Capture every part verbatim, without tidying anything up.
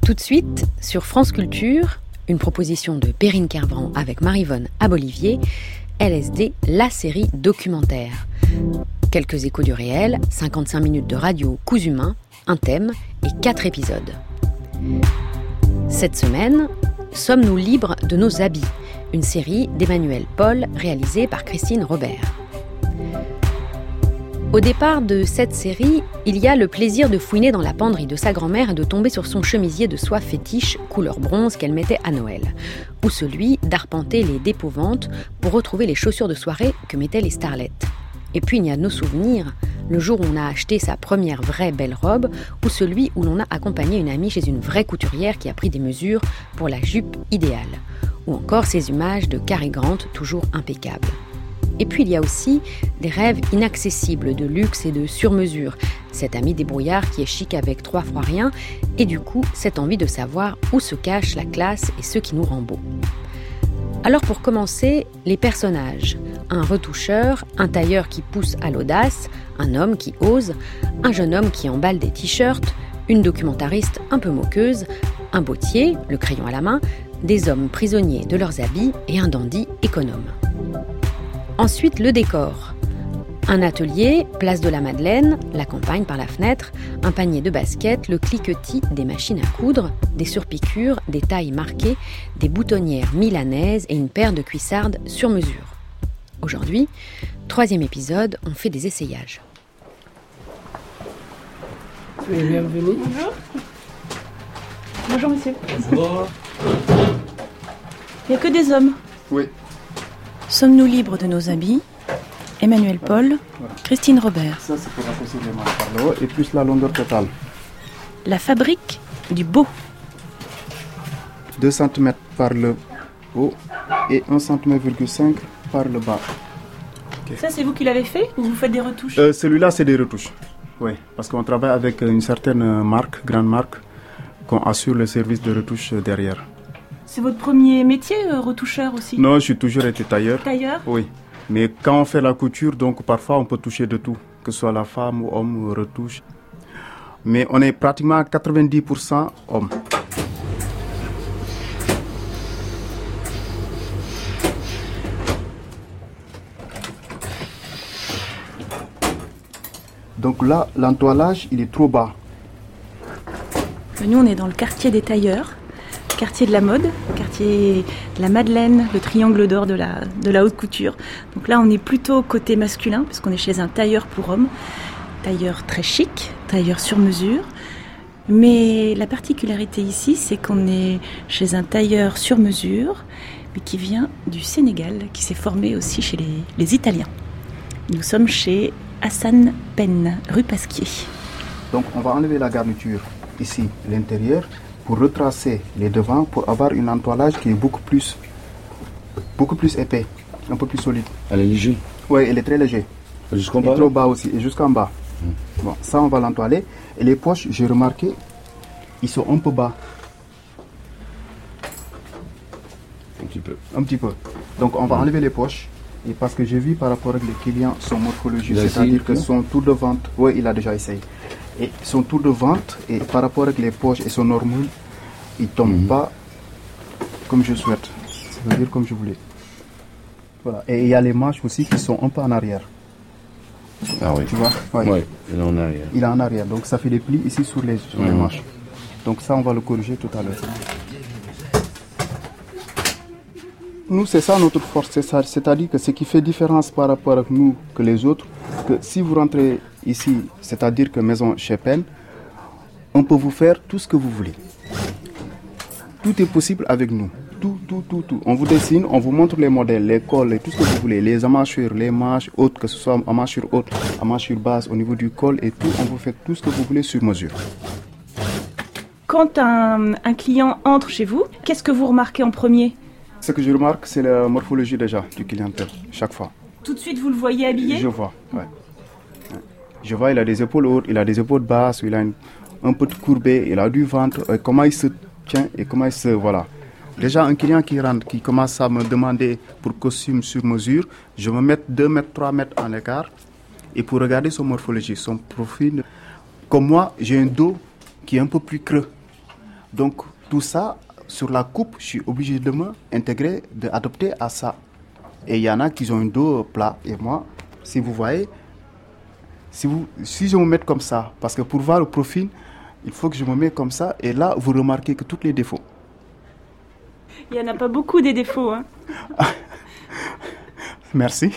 Tout de suite, sur France Culture, une proposition de Perrine Kervran avec Maryvonne Abolivier, L S D, la série documentaire. Quelques échos du réel, cinquante-cinq minutes de radio cousu main, un thème et quatre épisodes. Cette semaine, Sommes-nous libres de nos habits ? Une série d'Emmanuel Paul réalisée par Christine Robert. Au départ de cette série, il y a le plaisir de fouiner dans la penderie de sa grand-mère et de tomber sur son chemisier de soie fétiche couleur bronze qu'elle mettait à Noël, ou celui d'arpenter les dépôt-ventes pour retrouver les chaussures de soirée que mettaient les starlettes. Et puis il y a nos souvenirs, le jour où on a acheté sa première vraie belle robe, ou celui où l'on a accompagné une amie chez une vraie couturière qui a pris des mesures pour la jupe idéale, ou encore ces images de Cary Grant toujours impeccables. Et puis il y a aussi des rêves inaccessibles de luxe et de sur-mesure, cet ami débrouillard qui est chic avec trois fois rien, et du coup cette envie de savoir où se cache la classe et ce qui nous rend beau. Alors pour commencer, les personnages. Un retoucheur, un tailleur qui pousse à l'audace, un homme qui ose, un jeune homme qui emballe des t-shirts, une documentariste un peu moqueuse, un bottier, le crayon à la main, des hommes prisonniers de leurs habits et un dandy économe. Ensuite, le décor. Un atelier, place de la Madeleine, la campagne par la fenêtre, un panier de basket, le cliquetis des machines à coudre, des surpiqûres, des tailles marquées, des boutonnières milanaises et une paire de cuissardes sur mesure. Aujourd'hui, troisième épisode, on fait des essayages. Bienvenue. Bonjour. Bonjour monsieur. Bonjour. Il n'y a que des hommes. Oui. Sommes-nous libres de nos habits ? Emmanuel Paul, voilà. Christine Robert. Ça, c'est pour raccourcir les manches par le haut et plus la longueur totale. La fabrique du beau. deux centimètres par le haut et un virgule cinq centimètres par le bas. Okay. Ça, c'est vous qui l'avez fait ou vous faites des retouches ? euh, Celui-là, c'est des retouches. Oui, parce qu'on travaille avec une certaine marque, grande marque, qu'on assure le service de retouche derrière. C'est votre premier métier, euh, retoucheur aussi ? Non, j'ai toujours été tailleur. Tailleur ? Oui. Mais quand on fait la couture, donc parfois on peut toucher de tout, que ce soit la femme ou homme, retouche. Mais on est pratiquement à quatre-vingt-dix pour cent hommes. Donc là, l'entoilage, il est trop bas. Nous, on est dans le quartier des tailleurs. Quartier de la mode, quartier de la Madeleine, le triangle d'or de la, de la haute couture. Donc là, on est plutôt côté masculin, puisqu'on est chez un tailleur pour hommes. Tailleur très chic, tailleur sur mesure. Mais la particularité ici, c'est qu'on est chez un tailleur sur mesure, mais qui vient du Sénégal, qui s'est formé aussi chez les, les Italiens. Nous sommes chez Hassan Penn, rue Pasquier. Donc on va enlever la garniture ici, l'intérieur, pour retracer les devants, pour avoir un entoilage qui est beaucoup plus, beaucoup plus épais, un peu plus solide. Elle est légère ? Oui, elle est très légère. Jusqu'en bas ? Trop bas aussi, et jusqu'en bas. Hum. Bon, ça on va l'entoiler. Et les poches, j'ai remarqué, ils sont un peu bas. Un petit peu. Un petit peu. Donc on va hum. enlever les poches. Et parce que j'ai vu par rapport avec les clients son morphologie, c'est-à-dire que son tour de vente, oui, il a déjà essayé. Et son tour de vente, et par rapport avec les poches et son hormone, il ne tombe mm-hmm. pas comme je souhaite, c'est-à-dire comme je voulais. Voilà. Et il y a les manches aussi qui sont un peu en arrière. Ah oui. Tu vois ? Oui, ouais, il est en arrière. Il est en arrière, donc ça fait des plis ici sur les, sur mm-hmm. les manches. Donc ça, on va le corriger tout à l'heure. Nous, c'est ça notre force, c'est ça, c'est-à-dire que ce qui fait différence par rapport à nous que les autres, que si vous rentrez ici, c'est-à-dire que Maison Chez Penn, on peut vous faire tout ce que vous voulez. Tout est possible avec nous. Tout, tout, tout, tout. On vous dessine, on vous montre les modèles, les cols, et tout ce que vous voulez, les amachures, les manches hautes, que ce soit amachure haute, amachure basse, au niveau du col et tout, on vous fait tout ce que vous voulez sur mesure. Quand un, un client entre chez vous, qu'est-ce que vous remarquez en premier ? Ce que je remarque, c'est la morphologie déjà du clientèle, chaque fois. Tout de suite, vous le voyez habillé ? Je vois, ouais. Je vois, il a des épaules hautes, il a des épaules basses, il a une, un peu de courbé, il a du ventre, et comment il se tient et comment il se... Voilà. Déjà, un client qui rentre, qui commence à me demander pour costume sur mesure, je me mets deux mètres, trois mètres en écart, et pour regarder son morphologie, son profil. Comme moi, j'ai un dos qui est un peu plus creux. Donc tout ça, sur la coupe, je suis obligé de me intégrer, d'adopter à ça. Et il y en a qui ont un dos plat. Et moi, si vous voyez, si, vous, si je me mets comme ça, parce que pour voir le profil, il faut que je me mette comme ça. Et là, vous remarquez que tous les défauts. Il n'y en a pas beaucoup des défauts. Hein. Merci.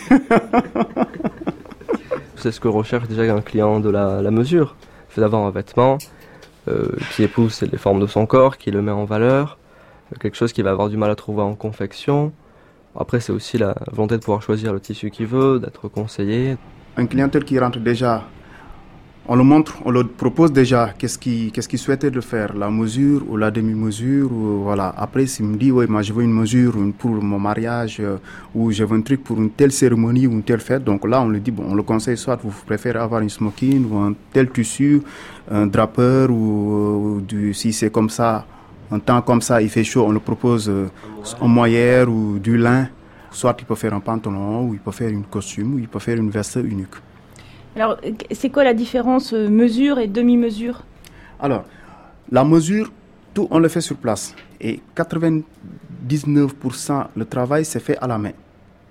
C'est ce que recherche déjà un client de la, la mesure. Il fait d'avoir un vêtement euh, qui épouse les formes de son corps, qui le met en valeur, euh, quelque chose qu'il va avoir du mal à trouver en confection. Après, c'est aussi la volonté de pouvoir choisir le tissu qu'il veut, d'être conseillé. Un clientèle qui rentre déjà, on le montre, on le propose déjà qu'est-ce qu'il, qu'est-ce qu'il souhaitait de faire, la mesure ou la demi-mesure. Ou, voilà. Après, s'il me dit, oui, moi je veux une mesure pour mon mariage euh, ou je veux un truc pour une telle cérémonie ou une telle fête, donc là, on lui dit, bon, on le conseille soit vous préférez avoir une smoking ou un tel tissu, un drapeur ou, ou du, si c'est comme ça, un temps comme ça, il fait chaud, on le propose euh, en mohair ou du lin. Soit il peut faire un pantalon ou il peut faire une costume ou il peut faire une veste unique. Alors, c'est quoi la différence euh, mesure et demi-mesure? Alors, la mesure, tout on le fait sur place. Et quatre-vingt-dix-neuf pour cent le travail c'est fait à la main.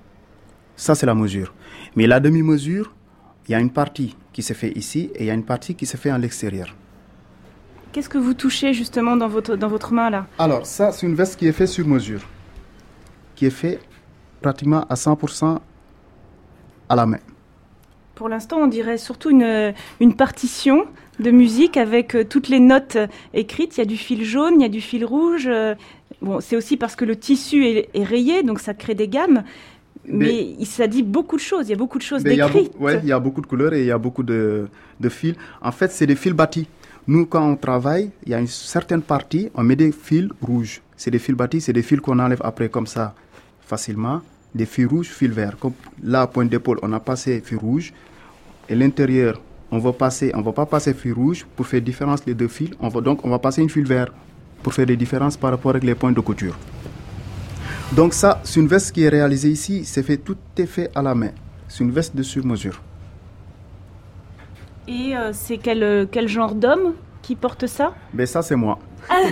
Ça, c'est la mesure. Mais la demi-mesure, il y a une partie qui se fait ici et il y a une partie qui se fait à l'extérieur. Qu'est-ce que vous touchez justement dans votre, dans votre main là? Alors, ça, c'est une veste qui est faite sur mesure. Qui est faite pratiquement à cent pour cent à la main. Pour l'instant, on dirait surtout une, une partition de musique avec euh, toutes les notes écrites. Il y a du fil jaune, il y a du fil rouge. Euh, bon, c'est aussi parce que le tissu est, est rayé, donc ça crée des gammes. Mais, mais ça dit beaucoup de choses. Il y a beaucoup de choses décrites. Oui, il y a beaucoup de couleurs et il y a beaucoup de, de fils. En fait, c'est des fils bâtis. Nous, quand on travaille, il y a une certaine partie, on met des fils rouges. C'est des fils bâtis, c'est des fils qu'on enlève après comme ça facilement. Des fils rouges, fils verts. Comme là, à pointe d'épaule, on a passé fil rouge. Et l'intérieur, on va passer, on va pas passer fil rouge pour faire différence les deux fils. On va donc, on va passer une fil vert pour faire des différences par rapport avec les points de couture. Donc ça, c'est une veste qui est réalisée ici. C'est fait, tout est fait à la main. C'est une veste de sur-mesure. Et euh, c'est quel, quel genre d'homme qui porte ça? Ben ça, c'est moi.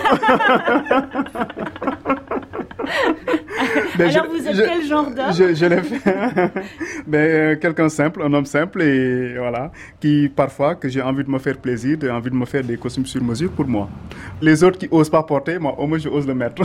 Ben Alors je, vous êtes je, quel genre d'homme? Je, je l'ai fait. Ben, quelqu'un simple, un homme simple et voilà, qui parfois que j'ai envie de me faire plaisir, j'ai envie de me faire des costumes sur mesure pour moi. Les autres qui osent pas porter, moi au moins je ose le mettre.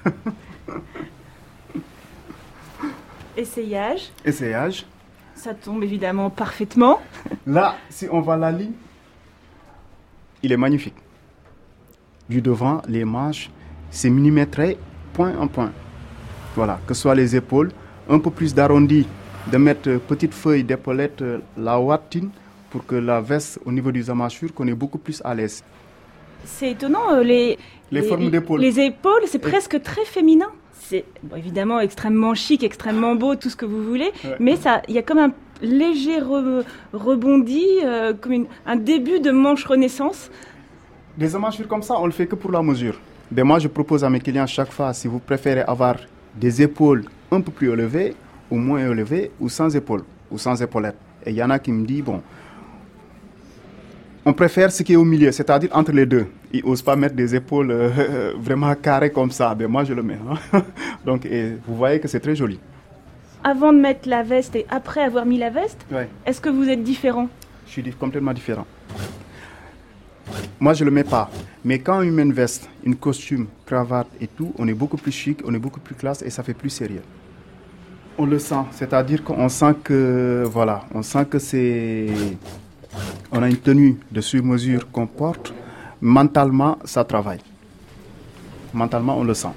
Essayage. Essayage. Ça tombe évidemment parfaitement. Là, si on voit la ligne, il est magnifique. Du devant, les manches, c'est millimétré point en point. Voilà, que ce soit les épaules, un peu plus d'arrondi, de mettre petite feuille d'épaulette, la watine, pour que la veste, au niveau des amachures, qu'on est beaucoup plus à l'aise. C'est étonnant, euh, les, les, les formes d'épaules. Les épaules, c'est presque très féminin. C'est bon, évidemment extrêmement chic, extrêmement beau, tout ce que vous voulez, ouais. Mais ça, il y a comme un léger re, rebondi, euh, comme une, un début de manche renaissance. Des amachures comme ça, on le fait que pour la mesure. Mais moi, je propose à mes clients chaque fois, si vous préférez avoir des épaules un peu plus élevées, ou moins élevées, ou sans épaules, ou sans épaulettes. Et il y en a qui me disent, bon, on préfère ce qui est au milieu, c'est-à-dire entre les deux. Ils n'osent pas mettre des épaules euh, vraiment carrées comme ça. Mais moi, je le mets. Hein. Donc, et vous voyez que c'est très joli. Avant de mettre la veste et après avoir mis la veste, ouais. Est-ce que vous êtes différent? Je suis complètement différent. Moi, je ne le mets pas. Mais quand on met une veste, une costume, cravate et tout, on est beaucoup plus chic, on est beaucoup plus classe et ça fait plus sérieux. On le sent. C'est-à-dire qu'on sent que, voilà, on sent que c'est... On a une tenue de sur-mesure qu'on porte. Mentalement, ça travaille. Mentalement, on le sent.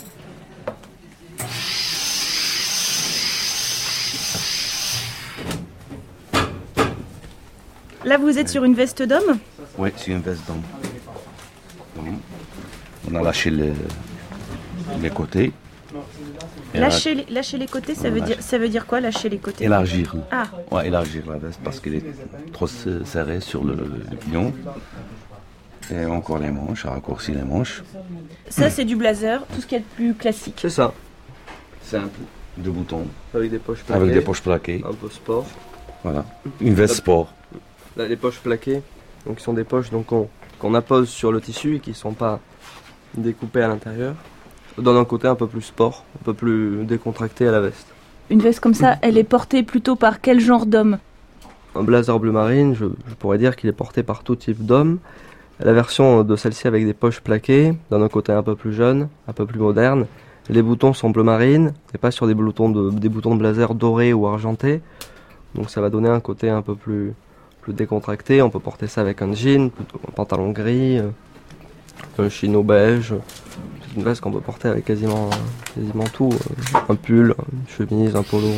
Là, vous êtes sur une veste d'homme? Oui, c'est une veste d'homme. On a lâché les, les côtés. Lâcher les, lâcher les côtés, ça veut, dire, ça veut dire quoi, lâcher les côtés? Élargir. Ah. Ouais, élargir la veste parce qu'elle est trop serrée sur le, le pignon. Et encore les manches, raccourcir les manches. Ça, c'est du blazer, tout ce qui est le plus classique. C'est ça. Simple, deux boutons. Avec des poches plaquées. Avec des poches plaquées. Un peu sport. Voilà, une veste sport. Là, les poches plaquées, donc qui sont des poches donc, qu'on, qu'on appose sur le tissu et qui ne sont pas découpée à l'intérieur. Ça donne un côté un peu plus sport, un peu plus décontracté à la veste. Une veste comme ça, elle est portée plutôt par quel genre d'homme ? Un blazer bleu marine, je, je pourrais dire qu'il est porté par tout type d'homme. La version de celle-ci avec des poches plaquées donne un côté un peu plus jeune, un peu plus moderne. Les boutons sont bleu marine, et pas sur des boutons de, des boutons de blazer dorés ou argentés. Donc ça va donner un côté un peu plus, plus décontracté. On peut porter ça avec un jean, plutôt un pantalon gris, un chino beige. C'est une veste qu'on peut porter avec quasiment, quasiment tout. Un pull, une chemise, un polo.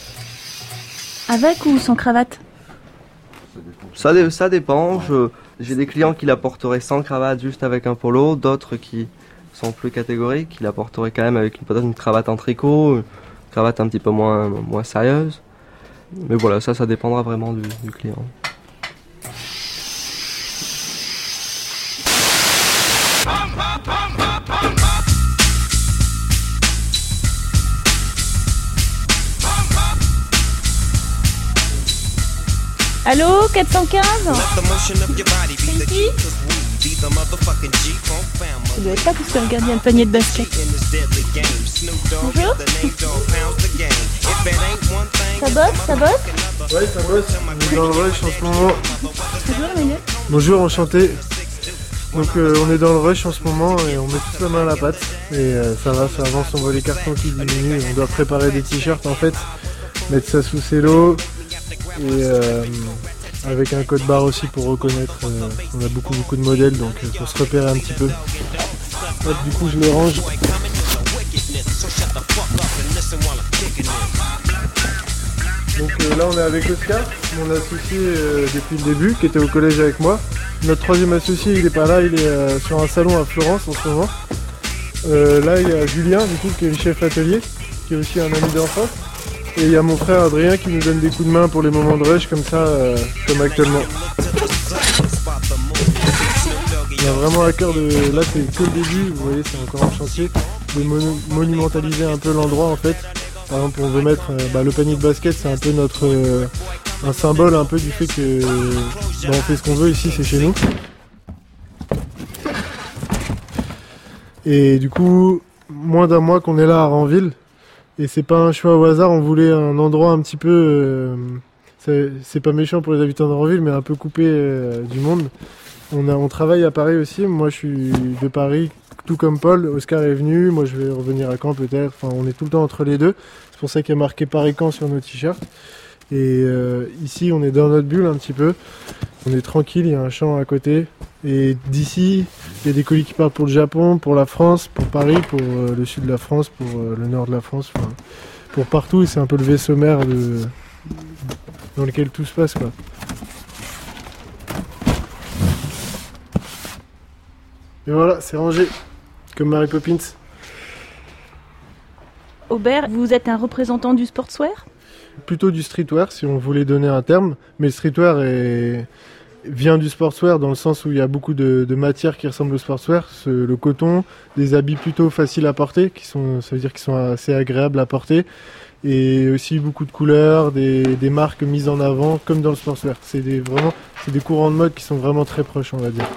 Avec ou sans cravate ? Ça, dé- ça dépend. Je, j'ai des clients qui la porteraient sans cravate, juste avec un polo. D'autres qui sont plus catégoriques, qui la porteraient quand même avec une, peut-être une cravate en tricot, une cravate un petit peu moins, moins sérieuse. Mais voilà, ça, ça dépendra vraiment du, du client. Allô, quatre cent quinze ? Ça doit être pas parce que regardiez un panier de basket. Bonjour. Ça bosse, ça bosse ? Ouais, ça bosse. On est dans le rush en ce moment. Bonjour, Emmanuel. Bonjour, enchanté. Donc euh, on est dans le rush en ce moment et on met tous la main à la pâte. Et euh, ça va, ça avance, on voit les cartons qui diminuent. On doit préparer des t-shirts en fait, mettre ça sous cello. Et euh, avec un code barre aussi pour reconnaître. Euh, on a beaucoup beaucoup de modèles donc euh, pour se repérer un petit peu. Hop, du coup je les range. Donc euh, là on est avec Oscar, mon associé euh, depuis le début, qui était au collège avec moi. Notre troisième associé il est pas là, il est euh, sur un salon à Florence en ce moment. Euh, là il y a Julien du coup qui est le chef atelier, qui est aussi un ami d'enfance. Et il y a mon frère Adrien qui nous donne des coups de main pour les moments de rush comme ça, euh, comme actuellement. On a vraiment à cœur de... Là c'est que le début, vous voyez c'est encore un chantier, de mon- monumentaliser un peu l'endroit en fait. Par exemple on veut mettre euh, bah, le panier de basket, c'est un peu notre euh, un symbole un peu du fait que bah, on fait ce qu'on veut ici, c'est chez nous. Et du coup, moins d'un mois qu'on est là à Ranville. Et c'est pas un choix au hasard, on voulait un endroit un petit peu, euh, c'est, c'est pas méchant pour les habitants de Ranville, mais un peu coupé euh, du monde. On, a, on travaille à Paris aussi, moi je suis de Paris, tout comme Paul, Oscar est venu, moi je vais revenir à Caen peut-être, enfin on est tout le temps entre les deux, c'est pour ça qu'il y a marqué Paris-Caen sur nos t-shirts. Et euh, ici on est dans notre bulle un petit peu, on est tranquille, il y a un champ à côté. Et d'ici, il y a des colis qui partent pour le Japon, pour la France, pour Paris, pour euh, le sud de la France, pour euh, le nord de la France, enfin, pour partout. Et c'est un peu le vaisseau mère de... dans lequel tout se passe, quoi. Et voilà, c'est rangé, comme Mary Poppins. Aubert, vous êtes un représentant du sportswear ? Plutôt du streetwear, si on voulait donner un terme. Mais le streetwear est... vient du sportswear dans le sens où il y a beaucoup de, de matières qui ressemblent au sportswear, ce, le coton, des habits plutôt faciles à porter, qui sont, ça veut dire qu'ils sont assez agréables à porter, et aussi beaucoup de couleurs, des, des marques mises en avant, comme dans le sportswear. C'est des, vraiment, c'est des courants de mode qui sont vraiment très proches, on va dire.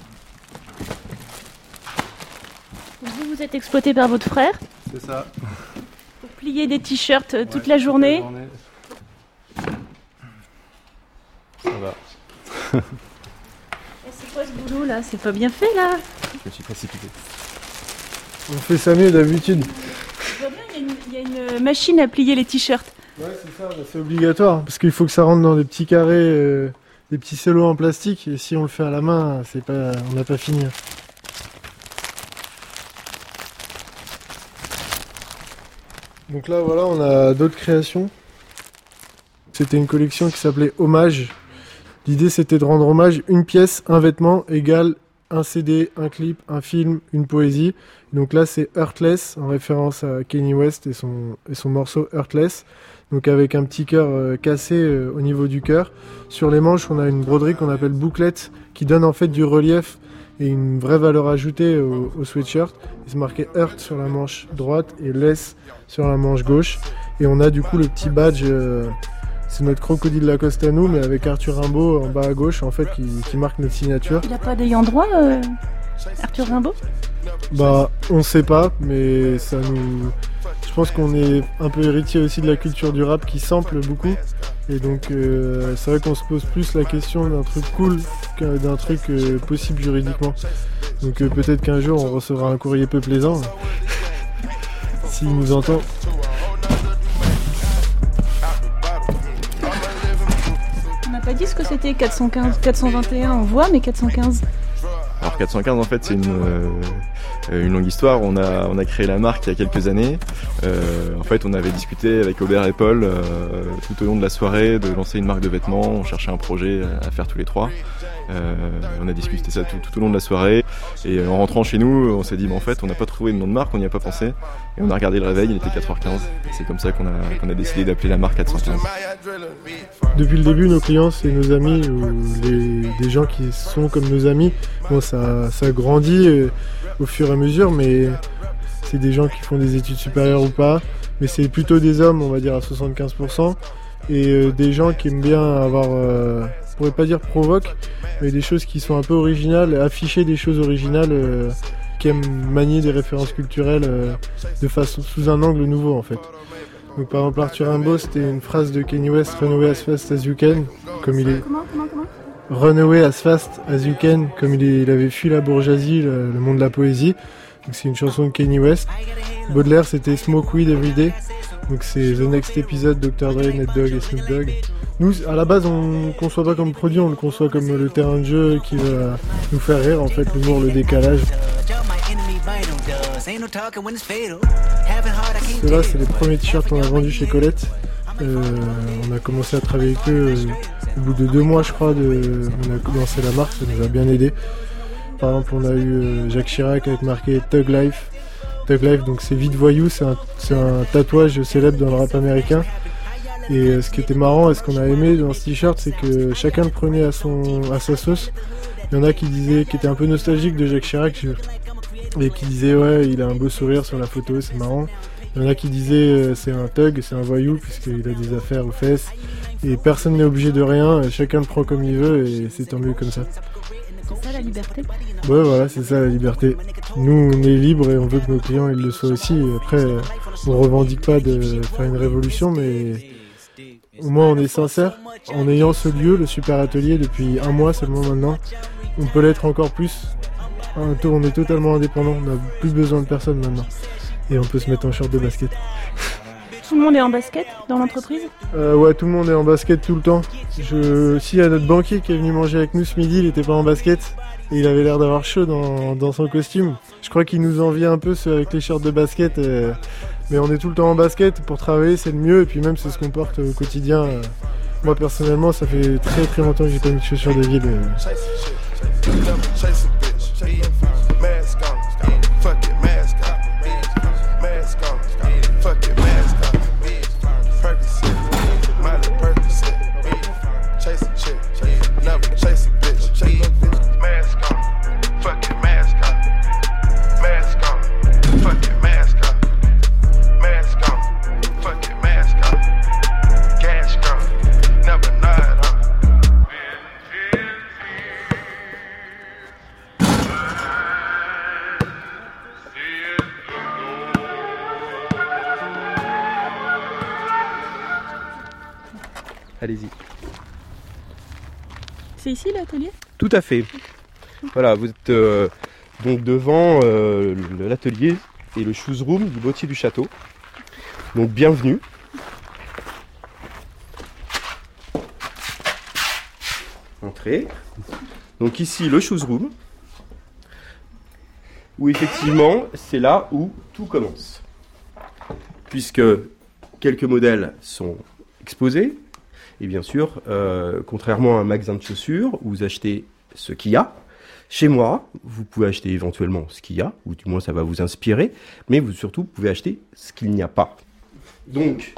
Vous, vous êtes exploité par votre frère ? C'est ça. Pour plier des t-shirts euh, toute ouais, la journée. Toute la journée. Ça va. Et c'est quoi ce boulot là ? C'est pas bien fait là ? Je me suis précipité. On fait ça mieux d'habitude. Je vois bien, il y, a une, il y a une machine à plier les t-shirts. Ouais, c'est ça, c'est obligatoire. Parce qu'il faut que ça rentre dans des petits carrés, euh, des petits cellos en plastique. Et si on le fait à la main, c'est pas, on n'a pas fini. Donc là, voilà, on a d'autres créations. C'était une collection qui s'appelait Hommage. L'idée, c'était de rendre hommage une pièce, un vêtement égale un C D, un clip, un film, une poésie. Donc là, c'est Heartless, en référence à Kanye West et son, et son morceau Heartless. Donc avec un petit cœur euh, cassé euh, au niveau du cœur. Sur les manches, on a une broderie qu'on appelle bouclette, qui donne en fait du relief et une vraie valeur ajoutée au, au sweatshirt. C'est marqué Heart sur la manche droite et Less sur la manche gauche. Et on a du coup le petit badge... Euh, c'est notre crocodile Lacoste à nous, mais avec Arthur Rimbaud en bas à gauche, en fait, qui, qui marque notre signature. Il n'a pas d'ayant droit, euh, Arthur Rimbaud ? Bah, on sait pas, mais ça nous... Je pense qu'on est un peu héritier aussi de la culture du rap qui sample beaucoup. Et donc, euh, c'est vrai qu'on se pose plus la question d'un truc cool que d'un truc euh, possible juridiquement. Donc, euh, peut-être qu'un jour, on recevra un courrier peu plaisant. S'il nous entend. On n'a pas dit ce que c'était quatre cent quinze, quatre cent vingt et un en voix, mais quatre cent quinze. Alors quatre cent quinze en fait c'est une, euh, une longue histoire, on a, on a créé la marque il y a quelques années, euh, en fait on avait discuté avec Aubert et Paul euh, tout au long de la soirée de lancer une marque de vêtements, on cherchait un projet à faire tous les trois, euh, on a discuté ça tout, tout au long de la soirée et en rentrant chez nous on s'est dit mais en fait on n'a pas trouvé de nom de marque, on n'y a pas pensé et on a regardé le réveil, il était quatre heures quinze et c'est comme ça qu'on a, qu'on a décidé d'appeler la marque quatre cent quinze. Depuis le début nos clients c'est nos amis ou les, des gens qui sont comme nos amis. Bon, ça, ça grandit euh, au fur et à mesure, mais c'est des gens qui font des études supérieures ou pas. Mais c'est plutôt des hommes, on va dire à soixante-quinze pour cent, et euh, des gens qui aiment bien avoir, euh, je pourrais pas dire provoque, mais des choses qui sont un peu originales, afficher des choses originales, euh, qui aiment manier des références culturelles euh, de façon sous un angle nouveau en fait. Donc par exemple Arthur Rimbaud, c'était une phrase de Kanye West, Run away as fast as you can, comme il est. Comment, comment, comment Run away as fast as you can, comme il, est, il avait fui la bourgeoisie, le, le monde de la poésie. Donc c'est une chanson de Kanye West. Baudelaire, c'était Smoke Weed Every Day. Donc c'est The Next Episode, docteur Dre, Nate Dogg et Snoop Dogg. Nous, à la base, on ne conçoit pas comme produit, on le conçoit comme le terrain de jeu qui va nous faire rire, en fait, l'humour, le décalage. Ceux-là, c'est les premiers t-shirts qu'on a vendus chez Colette. Euh, on a commencé à travailler avec eux euh, au bout de deux mois, je crois, de, on a commencé la marque, ça nous a bien aidé. Par exemple, on a eu euh, Jacques Chirac avec marqué Thug Life. Thug Life, donc c'est Vite Voyou, c'est un, c'est un tatouage célèbre dans le rap américain. Et euh, ce qui était marrant et ce qu'on a aimé dans ce t-shirt, c'est que chacun le prenait à, son, à sa sauce. Il y en a qui disaient, qui étaient un peu nostalgiques de Jacques Chirac, et qui disaient ouais, il a un beau sourire sur la photo, c'est marrant. Il y en a qui disaient euh, c'est un thug, c'est un voyou puisqu'il a des affaires aux fesses et personne n'est obligé de rien, chacun le prend comme il veut et c'est tant mieux comme ça. C'est ça la liberté. Ouais voilà, c'est ça la liberté. Nous on est libre et on veut que nos clients ils le soient aussi. Après on revendique pas de faire une révolution mais au moins on est sincère. En ayant ce lieu, le Super Atelier depuis un mois seulement maintenant, on peut l'être encore plus. On est totalement indépendant, on n'a plus besoin de personne maintenant. Et on peut se mettre en short de basket. Tout le monde est en basket dans l'entreprise ? euh, Ouais, tout le monde est en basket tout le temps. Je... Si, il y a notre banquier qui est venu manger avec nous ce midi, il était pas en basket. Et il avait l'air d'avoir chaud dans, dans son costume. Je crois qu'il nous envie un peu ceux avec les shorts de basket. Euh... Mais on est tout le temps en basket. Pour travailler, c'est le mieux. Et puis même, c'est ce qu'on porte au quotidien. Euh... Moi, personnellement, ça fait très très longtemps que j'ai pas mis de chaussures de ville. Euh... Allez-y. C'est ici l'atelier ? Tout à fait. Voilà, vous êtes euh, donc devant euh, l'atelier et le shoes room du bottier du château. Donc bienvenue. Entrez. Donc ici le shoes room. Où effectivement c'est là où tout commence. Puisque quelques modèles sont exposés. Et bien sûr, euh, contrairement à un magasin de chaussures où vous achetez ce qu'il y a, chez moi, vous pouvez acheter éventuellement ce qu'il y a, ou du moins ça va vous inspirer, mais vous surtout pouvez acheter ce qu'il n'y a pas. Donc,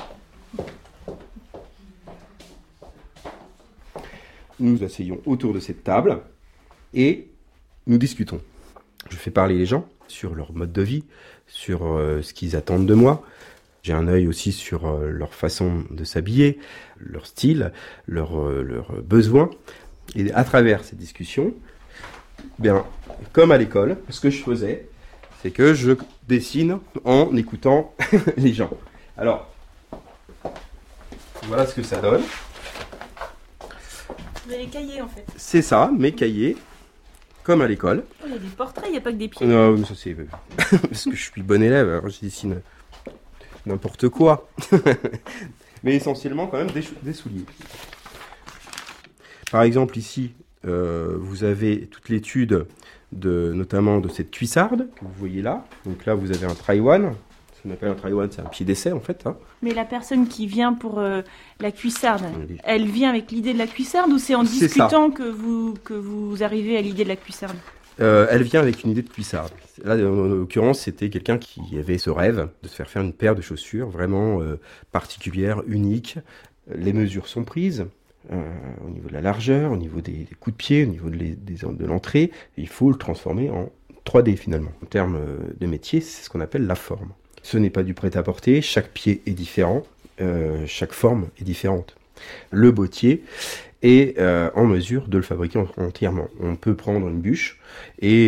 nous nous asseyons autour de cette table et nous discutons. Je fais parler les gens sur leur mode de vie, sur euh, ce qu'ils attendent de moi. J'ai un œil aussi sur euh, leur façon de s'habiller, leur style, leurs euh, leur besoins. Et à travers ces discussions, bien, comme à l'école, ce que je faisais, c'est que je dessine en écoutant les gens. Alors, voilà ce que ça donne. Vous avez les cahiers en fait. C'est ça, mes cahiers, comme à l'école. Oh, il y a des portraits, il n'y a pas que des pieds. Non, mais ça c'est parce que je suis bon élève, alors je dessine n'importe quoi. Mais essentiellement quand même des, des souliers. Par exemple ici, euh, vous avez toute l'étude de, notamment de cette cuissarde que vous voyez là. Donc là vous avez un try-one. Ce qu'on appelle un try-one, c'est un pied d'essai en fait. Hein. Mais la personne qui vient pour euh, la cuissarde, elle vient avec l'idée de la cuissarde ou c'est en C'est discutant que vous, que vous arrivez à l'idée de la cuissarde? Euh, elle vient avec une idée de cuissarde. Là, en l'occurrence, c'était quelqu'un qui avait ce rêve de se faire faire une paire de chaussures vraiment euh, particulière, unique. Les mesures sont prises euh, au niveau de la largeur, au niveau des, des coups de pied, au niveau de, les, des, de l'entrée. Il faut le transformer en trois D finalement. En termes de métier, c'est ce qu'on appelle la forme. Ce n'est pas du prêt-à-porter, chaque pied est différent, euh, chaque forme est différente. Le bottier est euh, en mesure de le fabriquer entièrement. On peut prendre une bûche et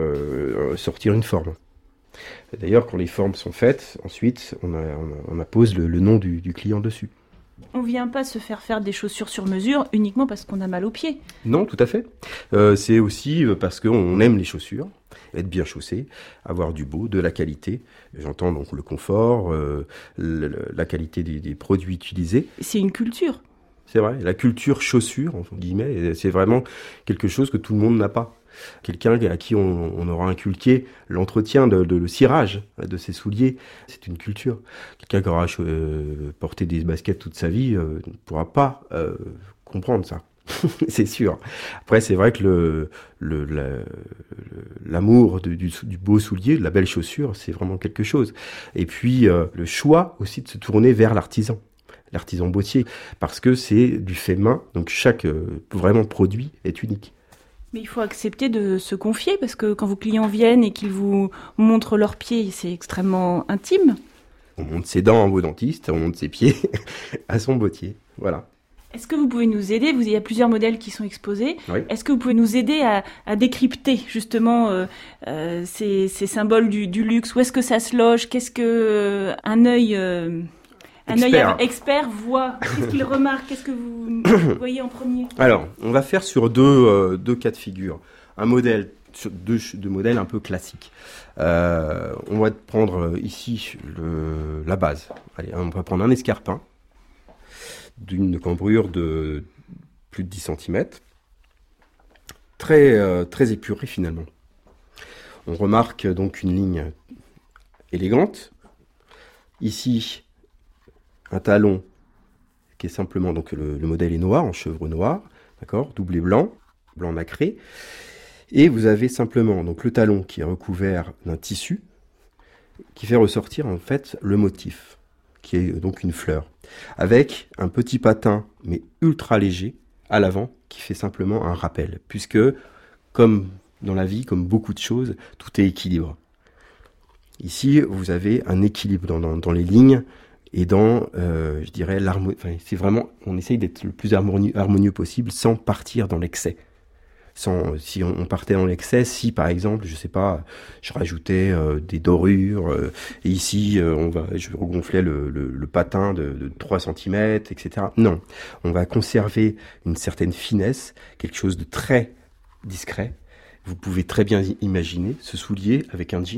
euh, sortir une forme. D'ailleurs, quand les formes sont faites, ensuite, on, a, on, a, on appose le, le nom du, du client dessus. On ne vient pas se faire faire des chaussures sur mesure uniquement parce qu'on a mal aux pieds. Non, tout à fait. Euh, c'est aussi parce qu'on aime les chaussures, être bien chaussé, avoir du beau, de la qualité. J'entends donc le confort, euh, le, la qualité des, des produits utilisés. C'est une culture. C'est vrai, la culture chaussure, entre guillemets, c'est vraiment quelque chose que tout le monde n'a pas. Quelqu'un à qui on, on aura inculqué l'entretien, de, de, le cirage de ses souliers, c'est une culture. Quelqu'un qui aura euh, porté des baskets toute sa vie euh, ne pourra pas euh, comprendre ça. C'est sûr. Après, c'est vrai que le, le, la, le, l'amour du, du, du beau soulier, de la belle chaussure, c'est vraiment quelque chose. Et puis, euh, le choix aussi de se tourner vers l'artisan. L'artisan bottier, parce que c'est du fait main, donc chaque euh, vraiment produit est unique. Mais il faut accepter de se confier, parce que quand vos clients viennent et qu'ils vous montrent leurs pieds, c'est extrêmement intime. On monte ses dents au dentiste, on monte ses pieds à son bottier, voilà. Est-ce que vous pouvez nous aider? Vous, il y a plusieurs modèles qui sont exposés. Oui. Est-ce que vous pouvez nous aider à, à décrypter justement euh, euh, ces, ces symboles du, du luxe? Où est-ce que ça se loge? Qu'est-ce que euh, un œil... Euh, Un œil Expert. expert voit. Qu'est-ce qu'il remarque? Qu'est-ce que vous voyez en premier? Alors, on va faire sur deux, euh, deux cas de figure. Un modèle, sur deux, deux modèles un peu classiques. Euh, on va prendre ici le, la base. Allez, on va prendre un escarpin d'une cambrure de plus de dix centimètres. Très, euh, très épuré finalement. On remarque donc une ligne élégante. Ici, un talon qui est simplement, donc le, le modèle est noir, en chevre noir, d'accord, doublé blanc, blanc nacré. Et vous avez simplement donc le talon qui est recouvert d'un tissu qui fait ressortir en fait le motif, qui est donc une fleur, avec un petit patin, mais ultra léger, à l'avant, qui fait simplement un rappel, puisque, comme dans la vie, comme beaucoup de choses, tout est équilibre. Ici, vous avez un équilibre dans, dans, dans les lignes, et dans, euh, je dirais, l'harmonie. Enfin, c'est vraiment, on essaye d'être le plus harmonieux, harmonieux possible sans partir dans l'excès. Sans, si on, on partait dans l'excès, si par exemple, je sais pas, je rajoutais euh, des dorures, euh, et ici, euh, on va, je regonflais le, le, le patin de, de trois centimètres, et cetera. Non, on va conserver une certaine finesse, quelque chose de très discret. Vous pouvez très bien imaginer ce soulier avec un jean.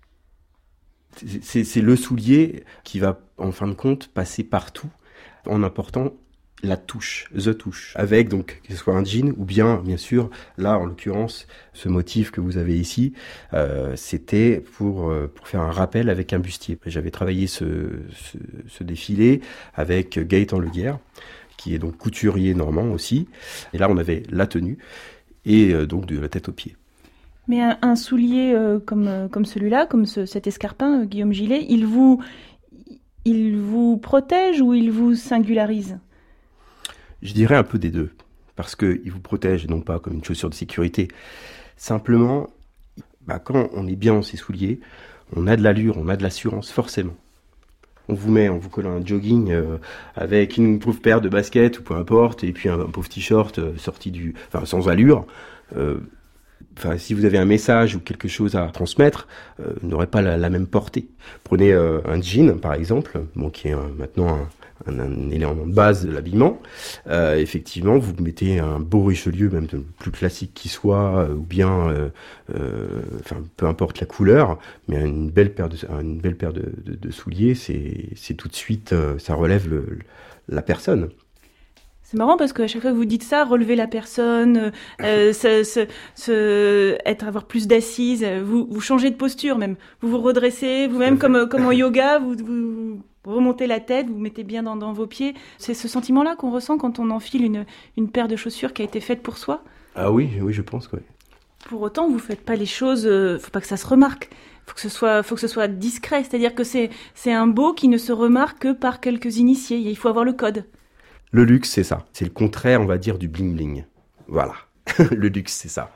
C'est, c'est le soulier qui va, en fin de compte, passer partout en apportant la touche, the touche, avec donc que ce soit un jean ou bien, bien sûr, là en l'occurrence, ce motif que vous avez ici, euh, c'était pour euh, pour faire un rappel avec un bustier. J'avais travaillé ce, ce, ce défilé avec Gaëtan Leguerre, qui est donc couturier normand aussi, et là on avait la tenue et euh, donc de la tête aux pieds. Mais un, un soulier euh, comme, euh, comme celui-là, comme ce, cet escarpin, euh, Guillaume Gillet, il vous, il vous protège ou il vous singularise? Je dirais un peu des deux, parce qu'il vous protège, non pas comme une chaussure de sécurité. Simplement, bah, quand on est bien dans ses souliers, on a de l'allure, on a de l'assurance, forcément. On vous met, on vous colle un jogging euh, avec une pauvre paire de baskets ou peu importe, et puis un, un pauvre t-shirt euh, sorti du, enfin sans allure. Euh, enfin, si vous avez un message ou quelque chose à transmettre, euh, n'aurait pas la, la même portée. Prenez euh, un jean, par exemple, bon, qui est un, maintenant un, un, un élément de base de l'habillement. Euh, effectivement, vous mettez un beau Richelieu, même le plus classique qui soit, euh, ou bien, euh, euh, enfin, peu importe la couleur, mais une belle paire de, une belle paire de, de, de souliers, c'est, c'est tout de suite, euh, ça relève le, la personne. C'est marrant parce qu'à chaque fois que vous dites ça, relever la personne, euh, se, se, se, être, avoir plus d'assises, vous, vous changez de posture même. Vous vous redressez, vous-même comme, comme en yoga, vous, vous remontez la tête, vous mettez bien dans, dans vos pieds. C'est ce sentiment-là qu'on ressent quand on enfile une, une paire de chaussures qui a été faite pour soi. Ah oui, oui, je pense que oui. Pour autant, vous faites pas les choses, euh, faut pas que ça se remarque. Faut que ce soit, faut que ce soit discret. C'est-à-dire que c'est, c'est un beau qui ne se remarque que par quelques initiés. Il faut avoir le code. Le luxe, c'est ça. C'est le contraire, on va dire, du bling-bling. Voilà. Le luxe, c'est ça.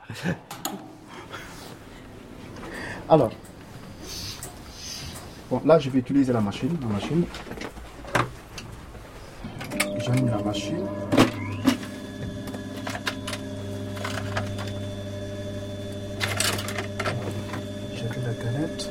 Alors, bon, là, je vais utiliser la machine. La machine. J'allume la machine. J'ai mis la canette.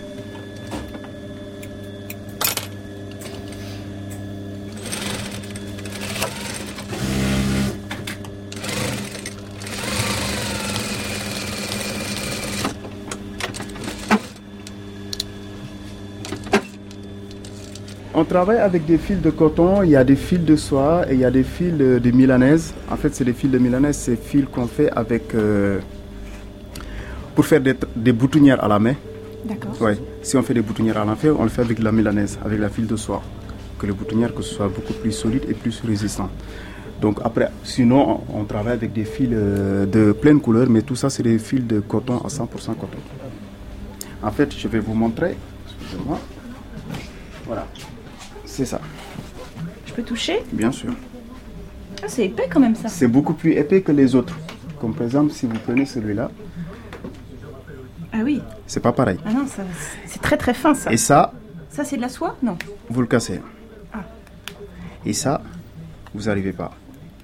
On travaille avec des fils de coton, il y a des fils de soie et il y a des fils de, de milanaise. En fait, c'est des fils de milanaise, c'est des fils qu'on fait avec euh, pour faire des, des boutonnières à la main. D'accord. Ouais. Si on fait des boutonnières à la main, on le fait avec la milanaise, avec la fil de soie. Que les boutonnières que ce soit beaucoup plus solides et plus résistants. Donc après, sinon, on, on travaille avec des fils euh, de pleine couleur, mais tout ça, c'est des fils de coton à cent pour cent coton. En fait, je vais vous montrer. Excusez-moi. Voilà. C'est ça. Je peux toucher ? Bien sûr. Ah, c'est épais quand même ça. C'est beaucoup plus épais que les autres. Comme par exemple, si vous prenez celui-là. Ah oui. C'est pas pareil. Ah non, ça, c'est très très fin ça. Et ça. Ça c'est de la soie ? Non. Vous le cassez. Ah. Et ça, vous n'arrivez pas.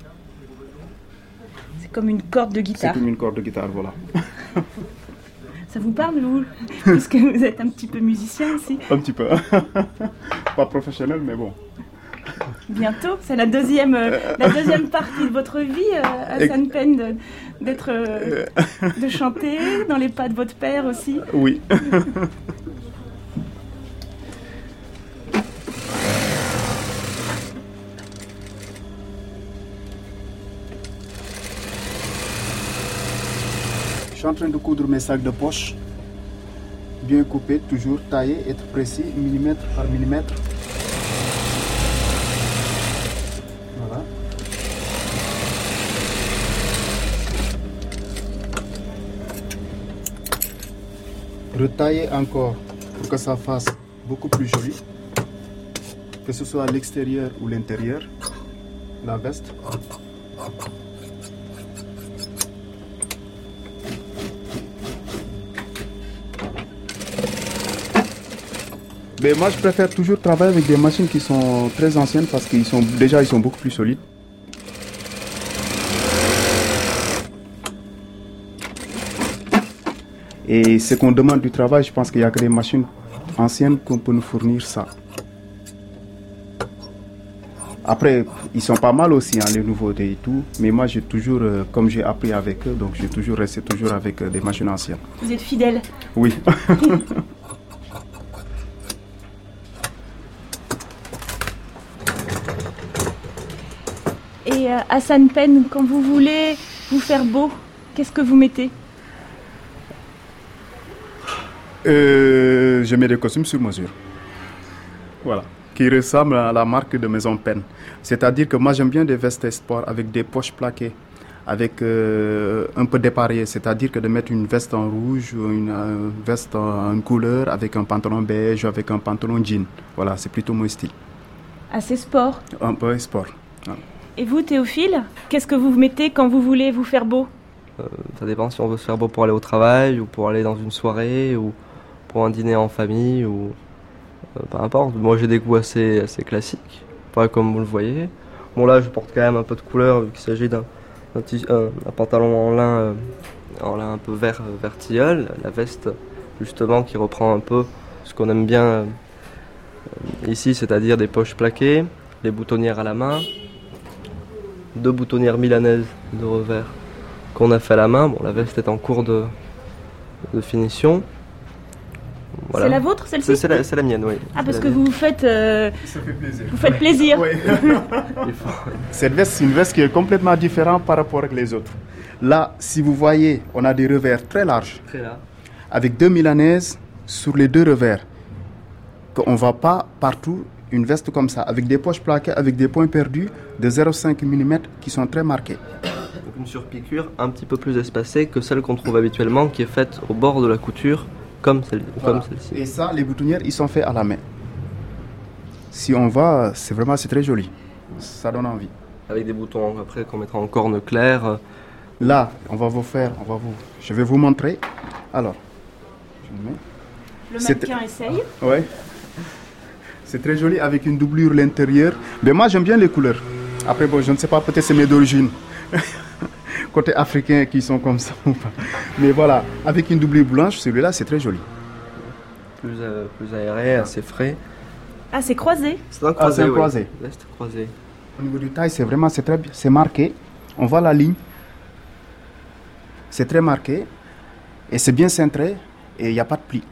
C'est comme une corde de guitare. C'est comme une corde de guitare, voilà. Ça vous parle, vous ? Parce que vous êtes un petit peu musicien aussi. Un petit peu. Pas professionnel, mais bon. Bientôt, c'est la deuxième, euh, la deuxième partie de votre vie, euh, Hassan Penn, de, d'être, euh, de chanter dans les pas de votre père aussi. Oui. Je suis en train de coudre mes sacs de poche, bien coupés, toujours taillés, être précis, millimètre par millimètre. Voilà. Retailler encore pour que ça fasse beaucoup plus joli, que ce soit à l'extérieur ou l'intérieur, la veste. Mais moi, je préfère toujours travailler avec des machines qui sont très anciennes parce qu'ils sont déjà ils sont beaucoup plus solides. Et ce qu'on demande du travail, je pense qu'il n'y a que des machines anciennes qu'on peut nous fournir ça. Après, ils sont pas mal aussi, hein, les nouveautés et tout. Mais moi, j'ai toujours, euh, comme j'ai appris avec eux, donc j'ai toujours resté toujours avec euh, des machines anciennes. Vous êtes fidèle ? Oui. Et euh, Hassan Penn, quand vous voulez vous faire beau, qu'est-ce que vous mettez ? euh, Je mets des costumes sur mesure. Voilà. Qui ressemblent à la marque de Maison Penn. C'est-à-dire que moi, j'aime bien des vestes sport avec des poches plaquées, avec euh, un peu dépareillé. C'est-à-dire que de mettre une veste en rouge, une euh, veste en, en couleur, avec un pantalon beige, avec un pantalon jean. Voilà, c'est plutôt mon style. Assez sport. Un peu sport. Voilà. Et vous, Théophile, qu'est-ce que vous mettez quand vous voulez vous faire beau ? euh, Ça dépend si on veut se faire beau pour aller au travail, ou pour aller dans une soirée, ou pour un dîner en famille, ou euh, peu importe. Moi, j'ai des goûts assez, assez classiques, pas comme vous le voyez. Bon, là, je porte quand même un peu de couleur, vu qu'il s'agit d'un un, un, un pantalon en lin euh, en lin un peu vert vert tilleul, la veste justement qui reprend un peu ce qu'on aime bien euh, ici, c'est-à-dire des poches plaquées, les boutonnières à la main, deux boutonnières milanaises de revers qu'on a fait à la main. Bon, la veste est en cours de, de finition. Voilà. C'est la vôtre, celle-ci? C'est, c'est, la, c'est la mienne, oui. Ah, parce c'est que vous faites, euh, Ça fait plaisir. vous faites plaisir. Oui. Cette veste, c'est une veste qui est complètement différente par rapport avec les autres. Là, si vous voyez, on a des revers très larges, Très là. avec deux milanaises sur les deux revers. On ne voit pas partout une veste comme ça, avec des poches plaquées, avec des points perdus de zéro virgule cinq millimètres qui sont très marqués. Donc une surpiqûre un petit peu plus espacée que celle qu'on trouve habituellement, qui est faite au bord de la couture, comme, celle, Voilà. comme celle-ci. Et ça, les boutonnières, ils sont faits à la main. Si on voit, c'est vraiment c'est très joli. Ça donne envie. Avec des boutons après qu'on mettra en corne claire. Là, on va vous faire, on va vous, je vais vous montrer. Alors, je le mets. Le C'est- mannequin essaye. Ouais. C'est très joli avec une doublure à l'intérieur. Mais moi, j'aime bien les couleurs. Après, bon, je ne sais pas, peut-être c'est mes d'origine. Côté africain qui sont comme ça ou pas. Mais voilà, avec une doublure blanche, celui-là, c'est très joli. Plus, euh, plus aéré, assez frais. Ah, c'est croisé. C'est un Ah, croisé, c'est un oui. croisé. Veste croisée. Au niveau du taille, c'est vraiment, c'est très bien, c'est marqué. On voit la ligne. C'est très marqué. Et c'est bien cintré. Et il n'y a pas de pli.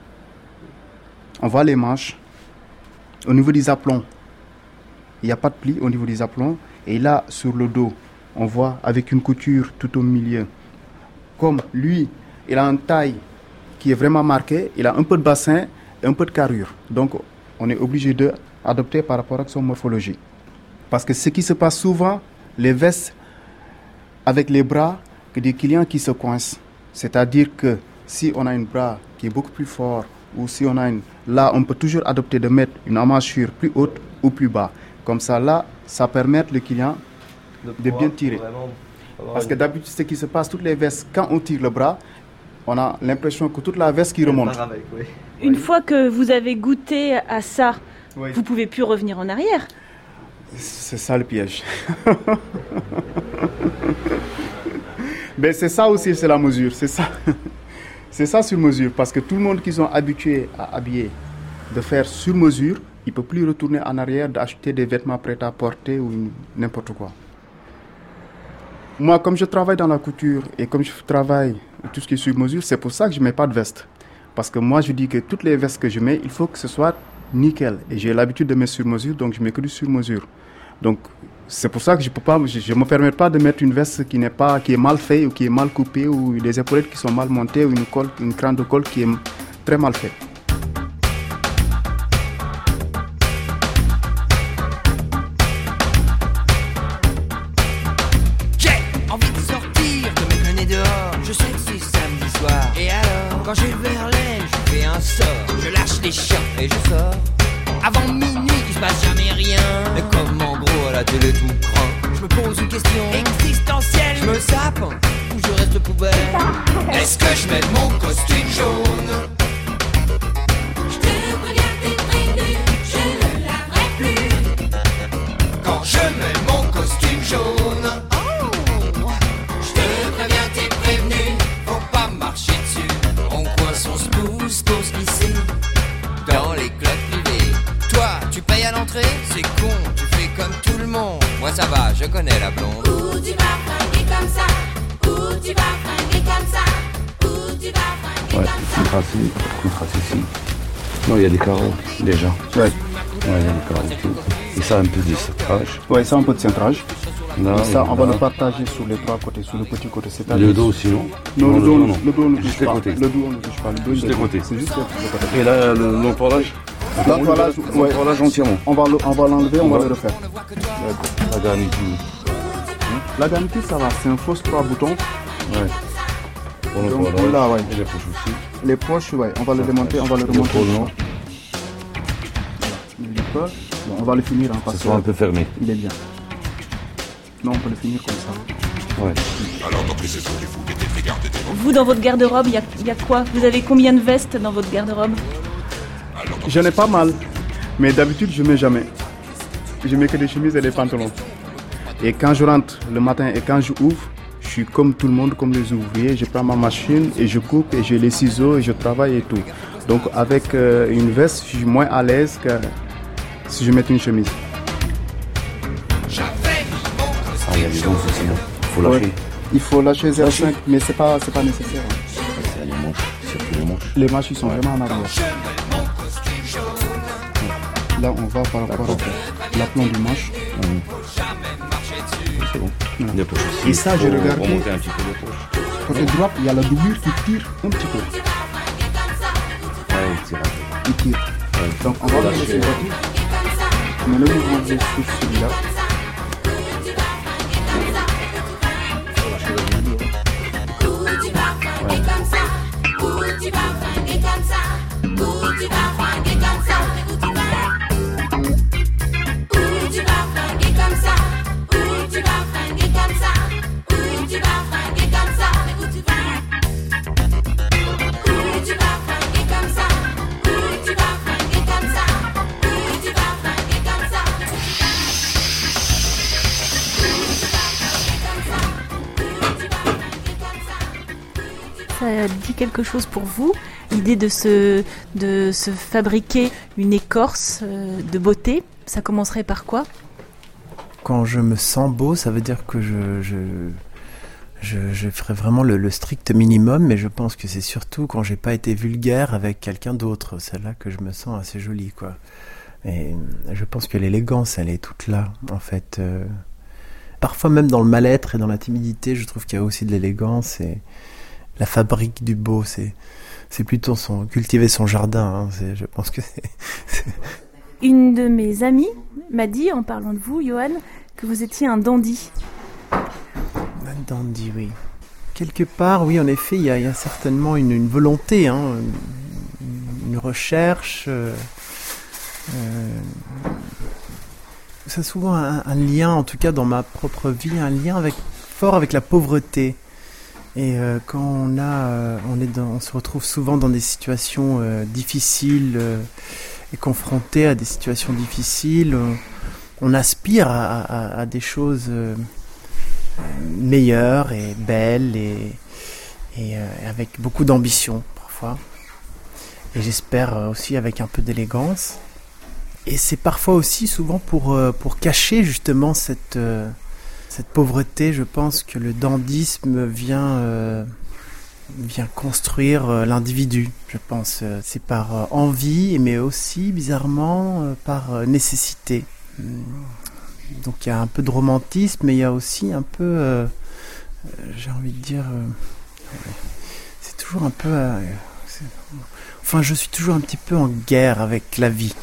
On voit les manches. Au niveau des aplombs, il n'y a pas de pli au niveau des aplombs. Et là, sur le dos, on voit avec une couture tout au milieu. Comme lui, il a une taille qui est vraiment marquée. Il a un peu de bassin et un peu de carrure. Donc, on est obligé d'adopter par rapport à son morphologie. Parce que ce qui se passe souvent, les vestes avec les bras, que des clients qui se coincent. C'est-à-dire que si on a un bras qui est beaucoup plus fort, ou si on a une... Là, on peut toujours adopter de mettre une emmanchure plus haute ou plus bas. Comme ça, là, ça permet le client de bien tirer. Parce que d'habitude, ce qui se passe, toutes les vestes, quand on tire le bras, on a l'impression que toute la veste qui remonte. Avec, oui. Une fois que vous avez goûté à ça, Oui. vous pouvez plus revenir en arrière. C'est ça le piège. Mais c'est ça aussi, c'est la mesure, c'est ça. C'est ça sur mesure, parce que tout le monde qui sont habitués à habiller, de faire sur mesure, il ne peut plus retourner en arrière, d'acheter des vêtements prêts à porter ou une- n'importe quoi. Moi, comme je travaille dans la couture et comme je travaille tout ce qui est sur mesure, c'est pour ça que je ne mets pas de veste. Parce que moi, je dis que toutes les vestes que je mets, il faut que ce soit nickel. Et j'ai l'habitude de mettre sur mesure, donc je mets que du sur mesure. Donc, c'est pour ça que je peux pas, je ne me permets pas de mettre une veste qui n'est pas, qui est mal faite ou qui est mal coupée ou des épaulettes qui sont mal montées ou une colle, une crane de colle qui est très mal faite. J'ai envie de sortir, de mettre le nez dehors. Je sais que c'est samedi soir. Et alors, quand j'ai le verlet, je fais un sort. Je lâche les chiens et je sors. Avant minuit, il se passe jamais rien. Mais comme en gros à la télé tout craint, je me pose une question existentielle. Je me sape ou je reste poubelle. Est-ce que je mets mon costume jaune? Je te préviens, t'es prévenu, je ne laverai plus. Quand je mets mon costume jaune. Je te préviens, t'es prévenu, faut pas marcher dessus. On coince, on se pousse pour se glisser dans les clubs privés. Toi, tu payes à l'entrée, c'est con, tu fais comme tout le monde. Moi ça va, je connais la blonde. Où tu vas fringuer comme ça? Où tu vas fringuer comme ça? Où tu vas fringuer Ouais, comme ça? une trace, une trace ici. Non, il y a des carreaux, déjà. Ouais. Ouais, il y a des carreaux et tout. Et ça, un peu de cintrage. Ouais, ça un peu de cintrage. Là, Et ça, et on va là. le partager sur les trois côtés, sur le petit côté. C'est-à-dire- Le dos sinon. Non, le dos, non. le dos ne Juste touche les pas. côtés. Le dos, on ne touche pas. Le dos, Juste il les est- côtés. C'est juste les côtés. Et là, le l'emportage. L'emportage, ouais. L'emportage entièrement. On va le- on va l'enlever, on va Ouais. le refaire. La garniture. La garniture, ça va, c'est un fausse trois boutons. Ouais. Pour Donc, l'emportage. là, ouais. Et les poches aussi. Les poches, ouais, on va le démonter, on va le Le remonter. collant. Il est pas- Bon, on va le finir, hein, parce Ça soit un peu fermé. il est bien. Non, on peut le finir comme ça. Ouais. Vous, dans votre garde-robe, il y a, il y a quoi? Vous avez combien de vestes dans votre garde-robe? J'en ai pas mal, mais d'habitude, je mets jamais. Je mets que des chemises et des pantalons. Et quand je rentre le matin et quand je ouvre, je suis comme tout le monde, comme les ouvriers. Je prends ma machine et je coupe et j'ai les ciseaux et je travaille et tout. Donc avec euh, une veste, je suis moins à l'aise que si je mets une chemise. Ah, il y a des onces aussi, hein. Il faut lâcher. Ouais. Il faut lâcher zéro virgule cinq, mais c'est pas, c'est pas nécessaire. Hein. C'est les manches, surtout les manches. Les manches, ils sont vraiment en arrière. Là, on va par rapport à l'aplomb du manche. Mmh. C'est bon. Voilà. Les poches aussi. Et ça, j'ai regardé. Remonter un petit peu les poches. Côté droit, il y a la doublure qui tire un petit peu. Ouais, il tire un peu. Il tire. Ouais. Donc, on va le laisser partir. Mais le mouvement de sur celui-là. Ça dit quelque chose pour vous, l'idée de se, de se fabriquer une écorce euh, de beauté, ça commencerait par quoi ? Quand je me sens beau, ça veut dire que je, je, je, je ferai vraiment le, le strict minimum, mais je pense que c'est surtout quand j'ai pas été vulgaire avec quelqu'un d'autre, c'est là que je me sens assez jolie, quoi. Et je pense que l'élégance, elle est toute là, en fait. Euh, parfois même dans le mal-être et dans la timidité, je trouve qu'il y a aussi de l'élégance et la fabrique du beau, c'est, c'est plutôt son, cultiver son jardin. Hein, c'est, je pense que c'est, c'est... Une de mes amies m'a dit, en parlant de vous, Johan, que vous étiez un dandy. Un dandy, oui. Quelque part, oui, en effet, il y a, il y a certainement une, une volonté, hein, une, une recherche. Euh, euh, ça a souvent un, un lien, en tout cas dans ma propre vie, un lien avec, fort avec la pauvreté. Et euh, quand on a, euh, on est dans, on se retrouve souvent dans des situations euh, difficiles euh, et confronté à des situations difficiles, on, on aspire à, à, à des choses euh, meilleures et belles et, et euh, avec beaucoup d'ambition parfois. Et j'espère aussi avec un peu d'élégance. Et c'est parfois aussi souvent pour euh, pour cacher justement cette euh, Cette pauvreté, je pense que le dandysme vient, euh, vient construire euh, l'individu, je pense. C'est par euh, envie, mais aussi, bizarrement, euh, par euh, nécessité. Donc il y a un peu de romantisme, mais il y a aussi un peu, euh, euh, j'ai envie de dire, euh, c'est toujours un peu... Euh, enfin, je suis toujours un petit peu en guerre avec la vie.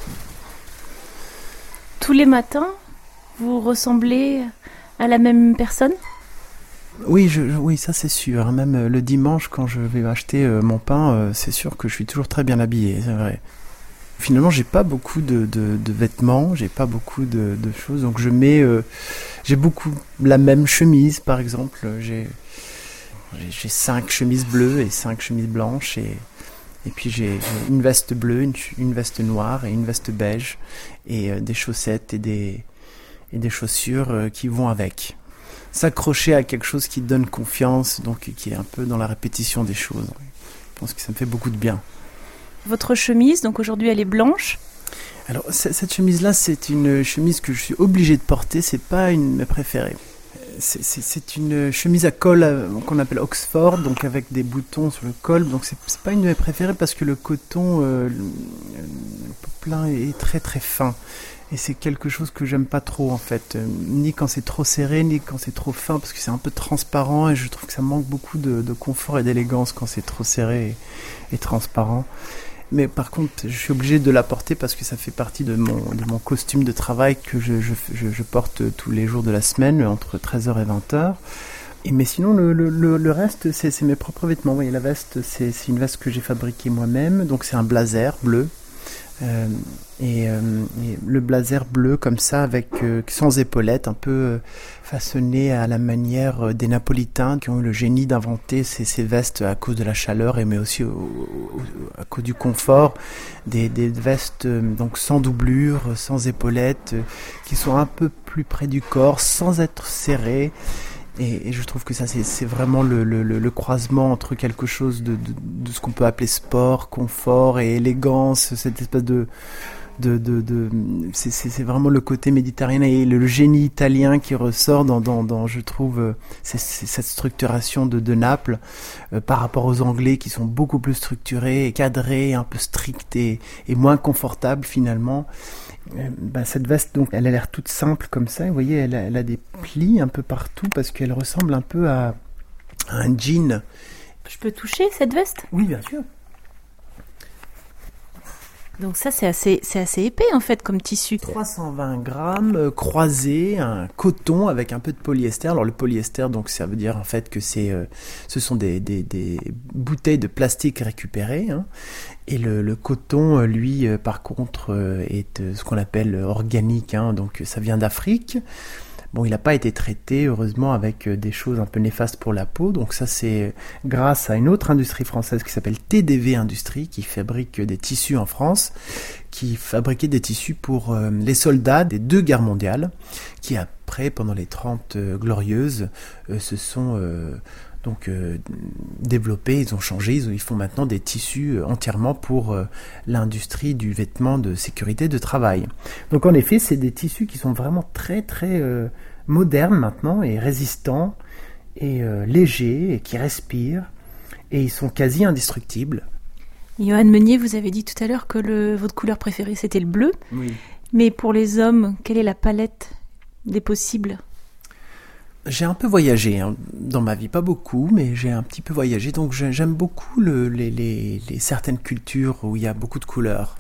Tous les matins, vous ressemblez à la même personne ? Oui, je, oui, ça c'est sûr. Même le dimanche, quand je vais acheter euh, mon pain, euh, c'est sûr que je suis toujours très bien habillé, c'est vrai. Finalement, j'ai pas beaucoup de, de, de vêtements, j'ai pas beaucoup de, de choses, donc je mets, euh, j'ai beaucoup la même chemise, par exemple. J'ai, j'ai, j'ai cinq chemises bleues et cinq chemises blanches, et, et puis j'ai, j'ai une veste bleue, une, une veste noire et une veste beige, et euh, des chaussettes et des et des chaussures euh, qui vont avec. S'accrocher à quelque chose qui donne confiance, donc qui est un peu dans la répétition des choses. Je pense que ça me fait beaucoup de bien. Votre chemise, donc aujourd'hui elle est blanche. Alors c- cette chemise-là, c'est une chemise que je suis obligé de porter, c'est pas une de mes préférées. C'est, c'est, c'est une chemise à col euh, qu'on appelle Oxford, donc avec des boutons sur le col, donc c'est, c'est pas une de mes préférées parce que le coton, euh, le, le poplin est très très fin. Et c'est quelque chose que j'aime pas trop en fait, euh, ni quand c'est trop serré, ni quand c'est trop fin, parce que c'est un peu transparent et je trouve que ça manque beaucoup de, de confort et d'élégance quand c'est trop serré et, et transparent. Mais par contre, je suis obligé de la porter parce que ça fait partie de mon, de mon costume de travail que je, je, je, je porte tous les jours de la semaine, entre treize heures et vingt heures. Et mais sinon, le, le, le reste, c'est, c'est mes propres vêtements. Vous voyez, la veste, c'est, c'est une veste que j'ai fabriquée moi-même, donc c'est un blazer bleu. Euh, et, euh, et le blazer bleu comme ça avec euh, sans épaulettes, un peu euh, façonné à la manière euh, des Napolitains qui ont eu le génie d'inventer ces, ces vestes à cause de la chaleur et mais aussi au, au, à cause du confort, des, des vestes euh, donc sans doublure, sans épaulettes, euh, qui sont un peu plus près du corps, sans être serrées Et, et je trouve que ça, c'est, c'est vraiment le, le, le croisement entre quelque chose de, de, de ce qu'on peut appeler sport, confort et élégance, cette espèce de... de, de, de c'est, c'est, c'est vraiment le côté méditerranéen et le, le génie italien qui ressort dans, dans, dans je trouve, c'est, c'est cette structuration de, de Naples euh, par rapport aux Anglais qui sont beaucoup plus structurés et cadrés, un peu stricts et, et moins confortables finalement. Euh, ben cette veste, donc, elle a l'air toute simple comme ça. Vous voyez, elle a, elle a des plis un peu partout parce qu'elle ressemble un peu à, à un jean. Je peux toucher cette veste ? Oui, bien sûr. Donc ça, c'est assez, c'est assez épais en fait comme tissu. trois cent vingt grammes euh, croisé, un coton avec un peu de polyester. Alors le polyester, donc ça veut dire en fait que c'est, euh, ce sont des, des, des bouteilles de plastique récupérées. Hein. Et le, le coton, lui, euh, par contre, euh, est euh, ce qu'on appelle organique. Hein. Donc ça vient d'Afrique. Bon, il n'a pas été traité, heureusement, avec des choses un peu néfastes pour la peau. Donc ça, c'est grâce à une autre industrie française qui s'appelle T D V Industrie, qui fabrique des tissus en France, qui fabriquait des tissus pour euh, les soldats des deux guerres mondiales, qui après, pendant les trente euh, glorieuses, euh, se sont euh, donc euh, développés, ils ont changé, ils, ils font maintenant des tissus euh, entièrement pour euh, l'industrie du vêtement de sécurité de travail. Donc en effet, c'est des tissus qui sont vraiment très très euh, modernes maintenant et résistants et euh, légers et qui respirent et ils sont quasi indestructibles. Johan Meunier, vous avez dit tout à l'heure que le, votre couleur préférée c'était le bleu. Oui. Mais pour les hommes, quelle est la palette des possibles ? J'ai un peu voyagé hein, dans ma vie, pas beaucoup, mais j'ai un petit peu voyagé. Donc j'aime beaucoup le, les, les, les certaines cultures où il y a beaucoup de couleurs.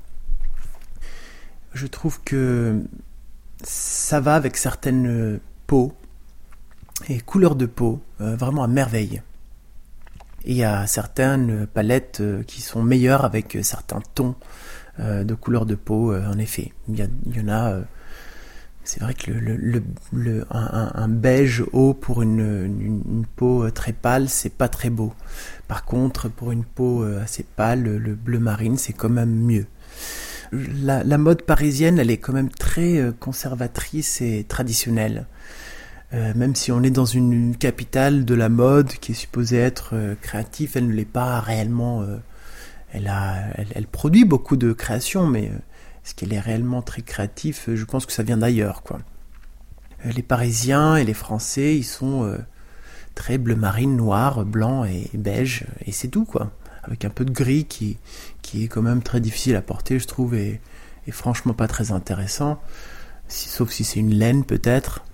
Je trouve que ça va avec certaines peaux et couleurs de peau, euh, vraiment à merveille. Et il y a certaines palettes euh, qui sont meilleures avec certains tons euh, de couleurs de peau, euh, en effet. Il y, a, il y en a... Euh, C'est vrai que le, le, le, le, un, un beige haut pour une, une, une peau très pâle, c'est pas très beau. Par contre, pour une peau assez pâle, le bleu marine, c'est quand même mieux. La, la mode parisienne, elle est quand même très conservatrice et traditionnelle. Euh, même si on est dans une, une capitale de la mode qui est supposée être euh, créative, elle ne l'est pas réellement. Euh, elle, a, elle, elle produit beaucoup de créations, mais... Euh, Est-ce qu'elle est réellement très créative ? Je pense que ça vient d'ailleurs, quoi. Les Parisiens et les Français, ils sont euh, très bleu marine, noir, blanc et beige, et c'est tout, quoi. Avec un peu de gris qui, qui est quand même très difficile à porter, je trouve, et, et franchement pas très intéressant, si, sauf si c'est une laine, peut-être.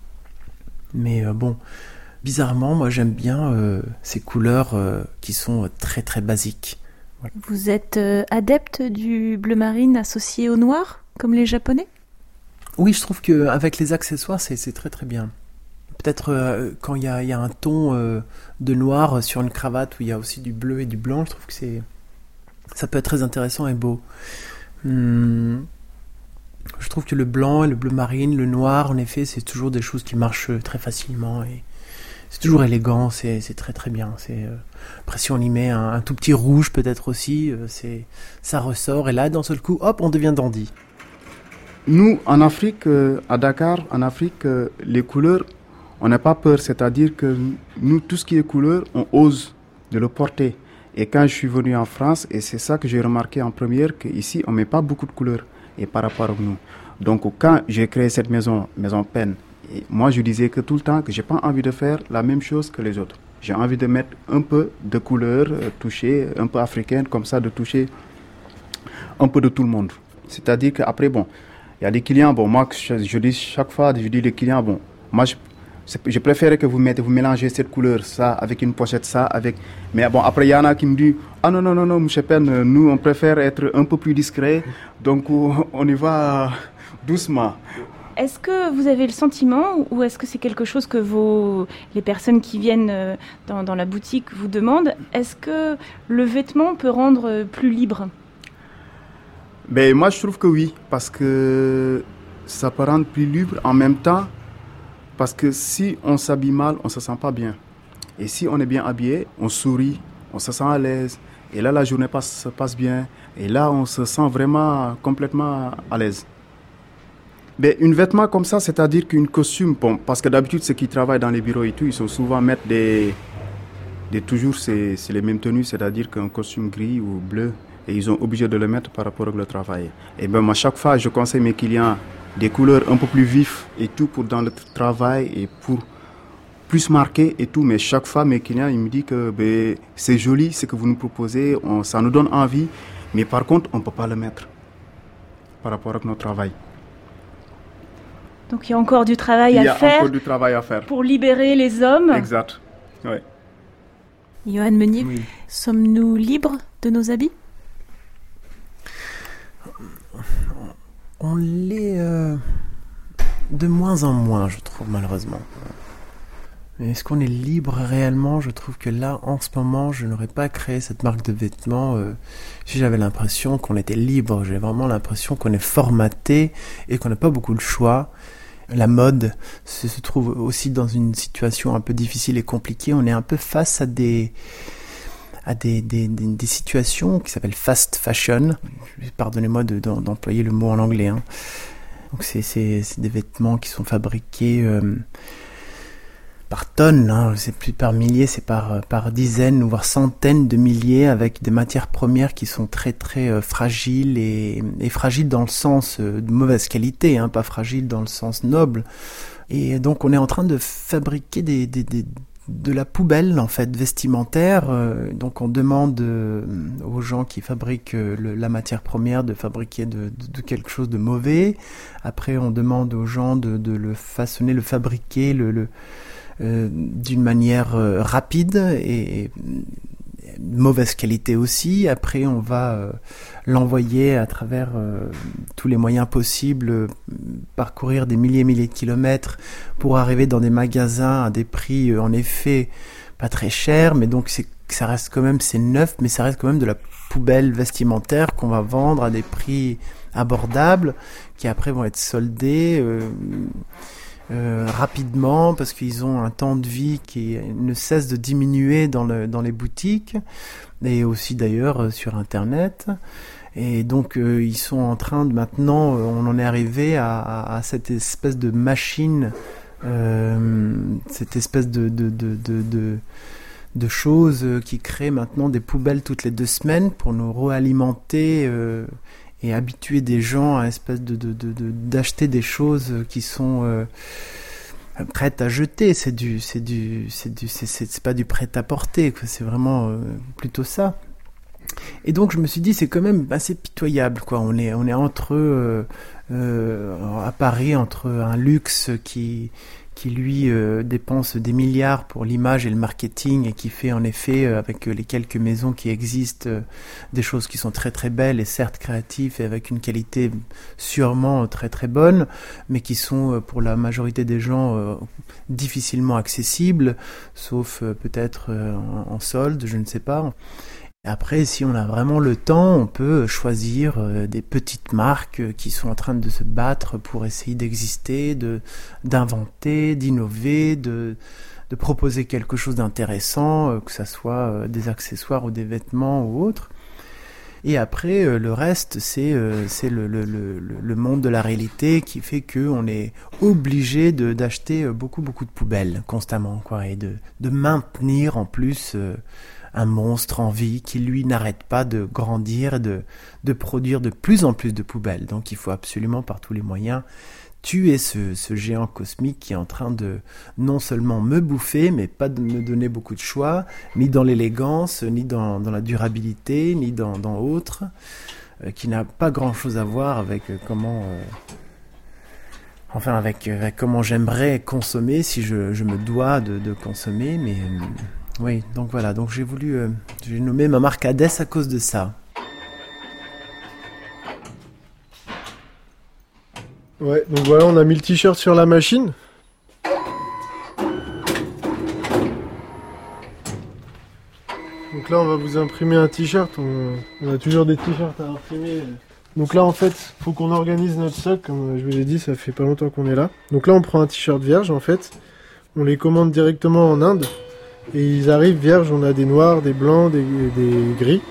Mais euh, bon, bizarrement, moi j'aime bien euh, ces couleurs euh, qui sont très très basiques. Vous êtes euh, adepte du bleu marine associé au noir, comme les Japonais ? Oui, je trouve qu'avec les accessoires, c'est, c'est très très bien. Peut-être euh, quand il y a, y a un ton euh, de noir sur une cravate où il y a aussi du bleu et du blanc, je trouve que c'est, ça peut être très intéressant et beau. Hum, je trouve que le blanc, le bleu marine, le noir, en effet, c'est toujours des choses qui marchent très facilement et c'est toujours élégant, c'est, c'est très très bien. C'est, euh, après, si on y met un, un tout petit rouge, peut-être aussi, euh, c'est, ça ressort. Et là, d'un seul coup, hop, on devient dandy. Nous, en Afrique, euh, à Dakar, en Afrique, euh, les couleurs, on n'a pas peur. C'est-à-dire que nous, tout ce qui est couleur, on ose de le porter. Et quand je suis venu en France, et c'est ça que j'ai remarqué en première, qu'ici, on ne met pas beaucoup de couleurs et par rapport à nous. Donc, quand j'ai créé cette maison, Maison Pen, et moi, je disais que tout le temps que j'ai pas envie de faire la même chose que les autres. J'ai envie de mettre un peu de couleur, euh, toucher un peu africaine, comme ça, de toucher un peu de tout le monde. C'est-à-dire qu'après, bon, il y a des clients, bon, moi, je, je dis chaque fois, je dis les clients, bon, moi, je, je préfère que vous mettez, vous mélangez cette couleur, ça, avec une pochette, ça, avec... Mais bon, après, il y en a qui me disent, ah non, non, non, non, monsieur Pen, nous, on préfère être un peu plus discret, donc on y va doucement. Est-ce que vous avez le sentiment, ou est-ce que c'est quelque chose que vos, les personnes qui viennent dans, dans la boutique vous demandent, est-ce que le vêtement peut rendre plus libre ? Ben, moi, je trouve que oui, parce que ça peut rendre plus libre en même temps, parce que si on s'habille mal, on ne se sent pas bien. Et si on est bien habillé, on sourit, on se sent à l'aise, et là, la journée passe, se passe bien, et là, on se sent vraiment complètement à l'aise. Ben, une vêtement comme ça, c'est-à-dire qu'une costume, bon, parce que d'habitude, ceux qui travaillent dans les bureaux et tout, ils sont souvent mettre des, des toujours, c'est, c'est les mêmes tenues, c'est-à-dire qu'un costume gris ou bleu, et ils sont obligés de le mettre par rapport au travail. Et ben, à chaque fois, je conseille mes clients des couleurs un peu plus vives et tout pour dans le travail et pour plus marqué et tout. Mais chaque fois, mes clients, ils me disent que ben, c'est joli ce que vous nous proposez, on, ça nous donne envie, mais par contre, on ne peut pas le mettre par rapport à notre travail. Donc il y a encore du travail il y à a faire. encore du travail à faire. Pour libérer les hommes. Exact. Ouais. Johan Meunier, Oui. sommes-nous libres de nos habits ? On l'est euh, de moins en moins, je trouve, malheureusement. Mais est-ce qu'on est libre réellement ? Je trouve que là, en ce moment, je n'aurais pas créé cette marque de vêtements euh, si j'avais l'impression qu'on était libre. J'ai vraiment l'impression qu'on est formaté et qu'on n'a pas beaucoup de choix. La mode se, se trouve aussi dans une situation un peu difficile et compliquée. On est un peu face à des... à des, des, des, des situations qui s'appellent fast fashion. Pardonnez-moi de, de, d'employer le mot en anglais. Hein. Donc c'est, c'est, c'est des vêtements qui sont fabriqués euh, par tonnes, hein. C'est plus par milliers, c'est par, par dizaines, voire centaines de milliers, avec des matières premières qui sont très très euh, fragiles, et, et fragiles dans le sens euh, de mauvaise qualité, hein, pas fragiles dans le sens noble. Et donc on est en train de fabriquer des... des, des de la poubelle en fait vestimentaire, euh, donc on demande euh, aux gens qui fabriquent euh, le, la matière première de fabriquer de, de, de quelque chose de mauvais. Après on demande aux gens de, de le façonner, le fabriquer le, le, euh, d'une manière euh, rapide et, et de mauvaise qualité aussi. Après on va euh, l'envoyer à travers euh, tous les moyens possibles, euh, parcourir des milliers et milliers de kilomètres pour arriver dans des magasins à des prix euh, en effet pas très chers, mais donc c'est, ça reste quand même, c'est neuf, mais ça reste quand même de la poubelle vestimentaire qu'on va vendre à des prix abordables, qui après vont être soldés euh, Euh, rapidement, parce qu'ils ont un temps de vie qui ne cesse de diminuer dans, le, dans les boutiques et aussi d'ailleurs euh, sur internet. Et donc euh, ils sont en train de maintenant, euh, on en est arrivé à, à, à cette espèce de machine, euh, cette espèce de, de, de, de, de, de choses qui créent maintenant des poubelles toutes les deux semaines pour nous réalimenter euh, et habituer des gens à espèce de, de, de, de d'acheter des choses qui sont euh, prêtes à jeter. C'est du, c'est du, c'est du, c'est, c'est, c'est pas du prêt à porter, quoi. C'est vraiment euh, plutôt ça. Et donc je me suis dit c'est quand même assez pitoyable, quoi. On est, on est entre euh, euh, à Paris, entre un luxe qui qui lui euh, dépense des milliards pour l'image et le marketing et qui fait en effet euh, avec les quelques maisons qui existent euh, des choses qui sont très très belles et certes créatives et avec une qualité sûrement très très bonne, mais qui sont euh, pour la majorité des gens euh, difficilement accessibles, sauf euh, peut-être euh, en, en solde, je ne sais pas. Après, si on a vraiment le temps, on peut choisir euh, des petites marques euh, qui sont en train de se battre pour essayer d'exister, de, d'inventer, d'innover, de, de proposer quelque chose d'intéressant, euh, que ça soit euh, des accessoires ou des vêtements ou autre. Et après, euh, le reste, c'est, euh, c'est le, le, le, le monde de la réalité qui fait qu'on est obligé de, d'acheter beaucoup, beaucoup de poubelles constamment, quoi, et de, de maintenir en plus euh, un monstre en vie qui, lui, n'arrête pas de grandir et de, de produire de plus en plus de poubelles. Donc il faut absolument, par tous les moyens, tuer ce, ce géant cosmique qui est en train de non seulement me bouffer, mais pas de me donner beaucoup de choix, ni dans l'élégance, ni dans, dans la durabilité, ni dans, dans autre, euh, qui n'a pas grand-chose à voir avec euh, comment... Euh, enfin, avec, avec comment j'aimerais consommer si je, je me dois de, de consommer, mais... Euh, oui, donc voilà, donc j'ai voulu, euh, j'ai nommé ma marque Hades à cause de ça. Ouais, donc voilà, on a mis le t-shirt sur la machine. Donc là, on va vous imprimer un t-shirt. On, on a toujours des t-shirts à imprimer. Donc là, en fait, faut qu'on organise notre stock. Comme je vous l'ai dit, ça fait pas longtemps qu'on est là. Donc là, on prend un t-shirt vierge, en fait. On les commande directement en Inde. Et ils arrivent vierges, on a des noirs, des blancs, des, des gris.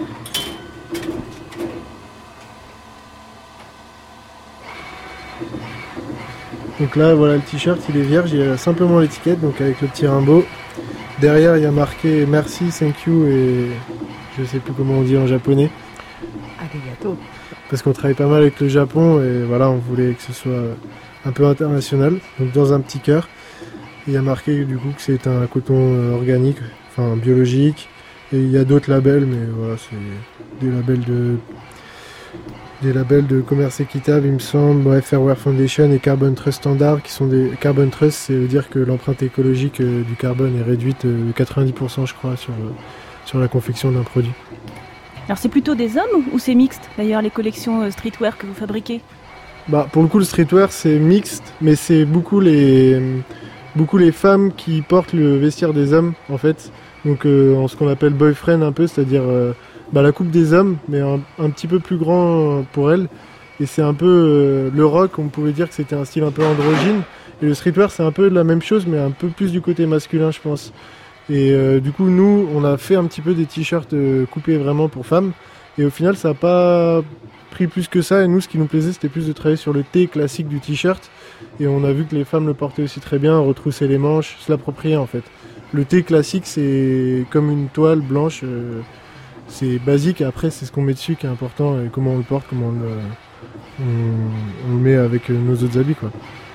Donc là, voilà, le t-shirt, il est vierge, il y a simplement l'étiquette, donc avec le petit rimbaud. Derrière, il y a marqué merci, thank you et je sais plus comment on dit en japonais. Arigato. Parce qu'on travaille pas mal avec le Japon et voilà, on voulait que ce soit un peu international. Donc dans un petit cœur, il y a marqué du coup que c'est un coton organique, enfin biologique. Et il y a d'autres labels, mais voilà, c'est des labels de des labels de commerce équitable, il me semble, bref, Fairwear Foundation et Carbon Trust Standard, qui sont des Carbon Trust, c'est veut dire que l'empreinte écologique euh, du carbone est réduite de quatre-vingt-dix pour cent, je crois, sur euh, sur la confection d'un produit. Alors c'est plutôt des hommes ou c'est mixte d'ailleurs les collections euh, streetwear que vous fabriquez? Bah pour le coup le streetwear c'est mixte, mais c'est beaucoup les beaucoup les femmes qui portent le vestiaire des hommes en fait. Donc euh, en ce qu'on appelle boyfriend un peu, c'est-à-dire euh, bah, la coupe des hommes, mais un, un petit peu plus grand pour elles. Et c'est un peu euh, le rock, on pouvait dire que c'était un style un peu androgyne. Et le streetwear, c'est un peu la même chose, mais un peu plus du côté masculin, je pense. Et euh, du coup, nous, on a fait un petit peu des t-shirts euh, coupés vraiment pour femmes. Et au final, ça n'a pas pris plus que ça. Et nous, ce qui nous plaisait, c'était plus de travailler sur le T classique du t-shirt. Et on a vu que les femmes le portaient aussi très bien, retrousser les manches, se l'approprier en fait. Le T classique, c'est comme une toile blanche. Euh, c'est basique, et après c'est ce qu'on met dessus qui est important, et comment on le porte, comment on le, on, on le met avec nos autres habits, quoi.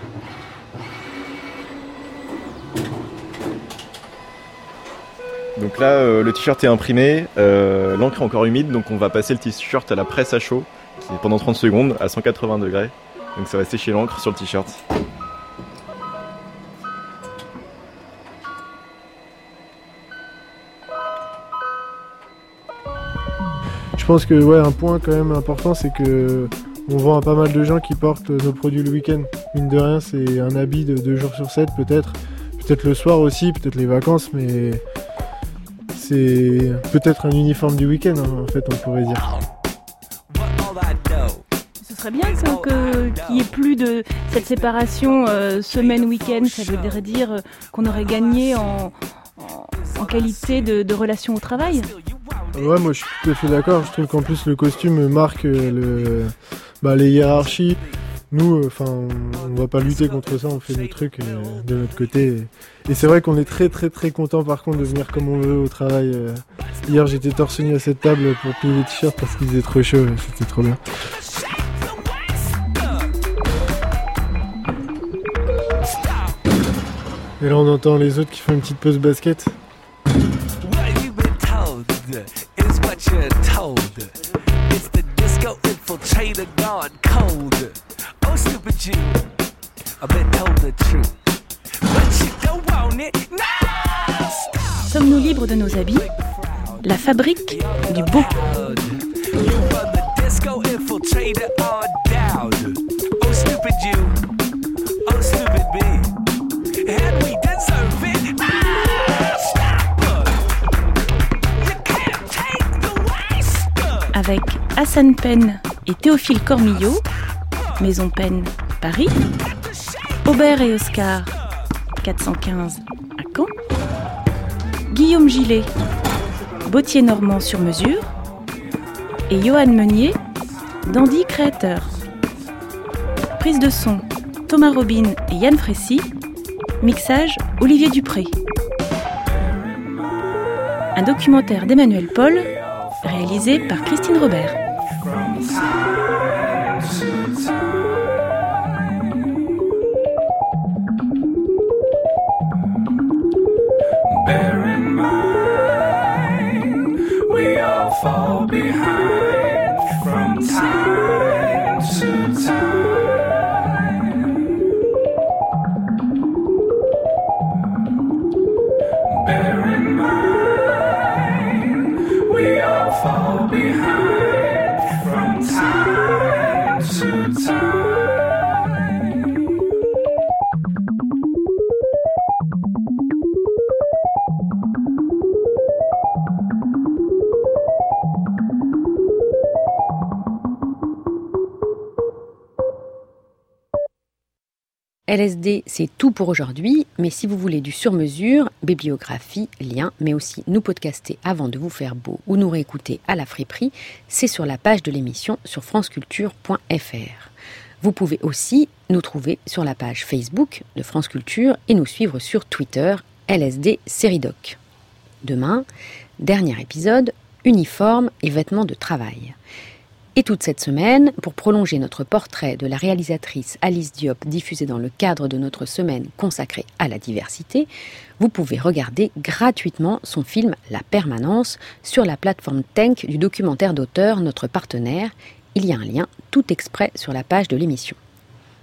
Donc là, euh, le t-shirt est imprimé, euh, l'encre est encore humide, donc on va passer le t-shirt à la presse à chaud, qui est pendant trente secondes, à cent quatre-vingts degrés. Donc ça va sécher l'encre sur le t-shirt. Je pense que ouais, un point quand même important, c'est que on vend à pas mal de gens qui portent nos produits le week-end. Mine de rien, c'est un habit de deux jours sur sept peut-être. Peut-être le soir aussi, peut-être les vacances, mais c'est peut-être un uniforme du week-end, hein, en fait, on pourrait dire. Ce serait bien que, que, qu'il n'y ait plus de cette séparation euh, semaine-week-end. Ça voudrait dire qu'on aurait gagné en, en, en qualité de, de relation au travail. Ouais, moi je suis tout à fait d'accord. Je trouve qu'en plus le costume marque le, bah, les hiérarchies. Nous, enfin, euh, on, on va pas lutter contre ça, on fait nos trucs euh, de notre côté. Et, et c'est vrai qu'on est très très très content par contre de venir comme on veut au travail. Euh, hier j'étais torse nu à cette table pour plier les t-shirts parce qu'il faisait trop chaud, c'était trop bien. Et là on entend les autres qui font une petite pause basket. Is what you're told. It's the disco infiltrator gone cold. Oh, stupid you, I've been told the truth. But you don't want it. No! Sommes-nous libres de nos habits? La fabrique du beau. You run the disco infiltrator on down. Oh, stupid you, oh, stupid me. And we deserve it. Avec Hassan Penn et Théophile Cormillot, Maison Penn, Paris, Aubert et Oscar, quatre cent quinze à Caen, Guillaume Gillet, Bottier Normand sur mesure, et Johan Meunier, Dandy Créateur. Prise de son, Thomas Robin et Yann Frécy, mixage, Olivier Dupré. Un documentaire d'Emmanuel Paul, réalisé par Christine Robert. Bear in mind, we all fall behind from time to time. Bear in mind, we all fall behind from time to time. L S D, c'est tout pour aujourd'hui, mais si vous voulez du sur-mesure, bibliographie, liens, mais aussi nous podcaster avant de vous faire beau ou nous réécouter à la friperie, c'est sur la page de l'émission sur franceculture point f r. Vous pouvez aussi nous trouver sur la page Facebook de France Culture et nous suivre sur Twitter, L S D Série Doc. Demain, dernier épisode, uniformes et vêtements de travail. Et toute cette semaine, pour prolonger notre portrait de la réalisatrice Alice Diop diffusé dans le cadre de notre semaine consacrée à la diversité, vous pouvez regarder gratuitement son film La Permanence sur la plateforme Tenk du documentaire d'auteur, notre partenaire. Il y a un lien tout exprès sur la page de l'émission.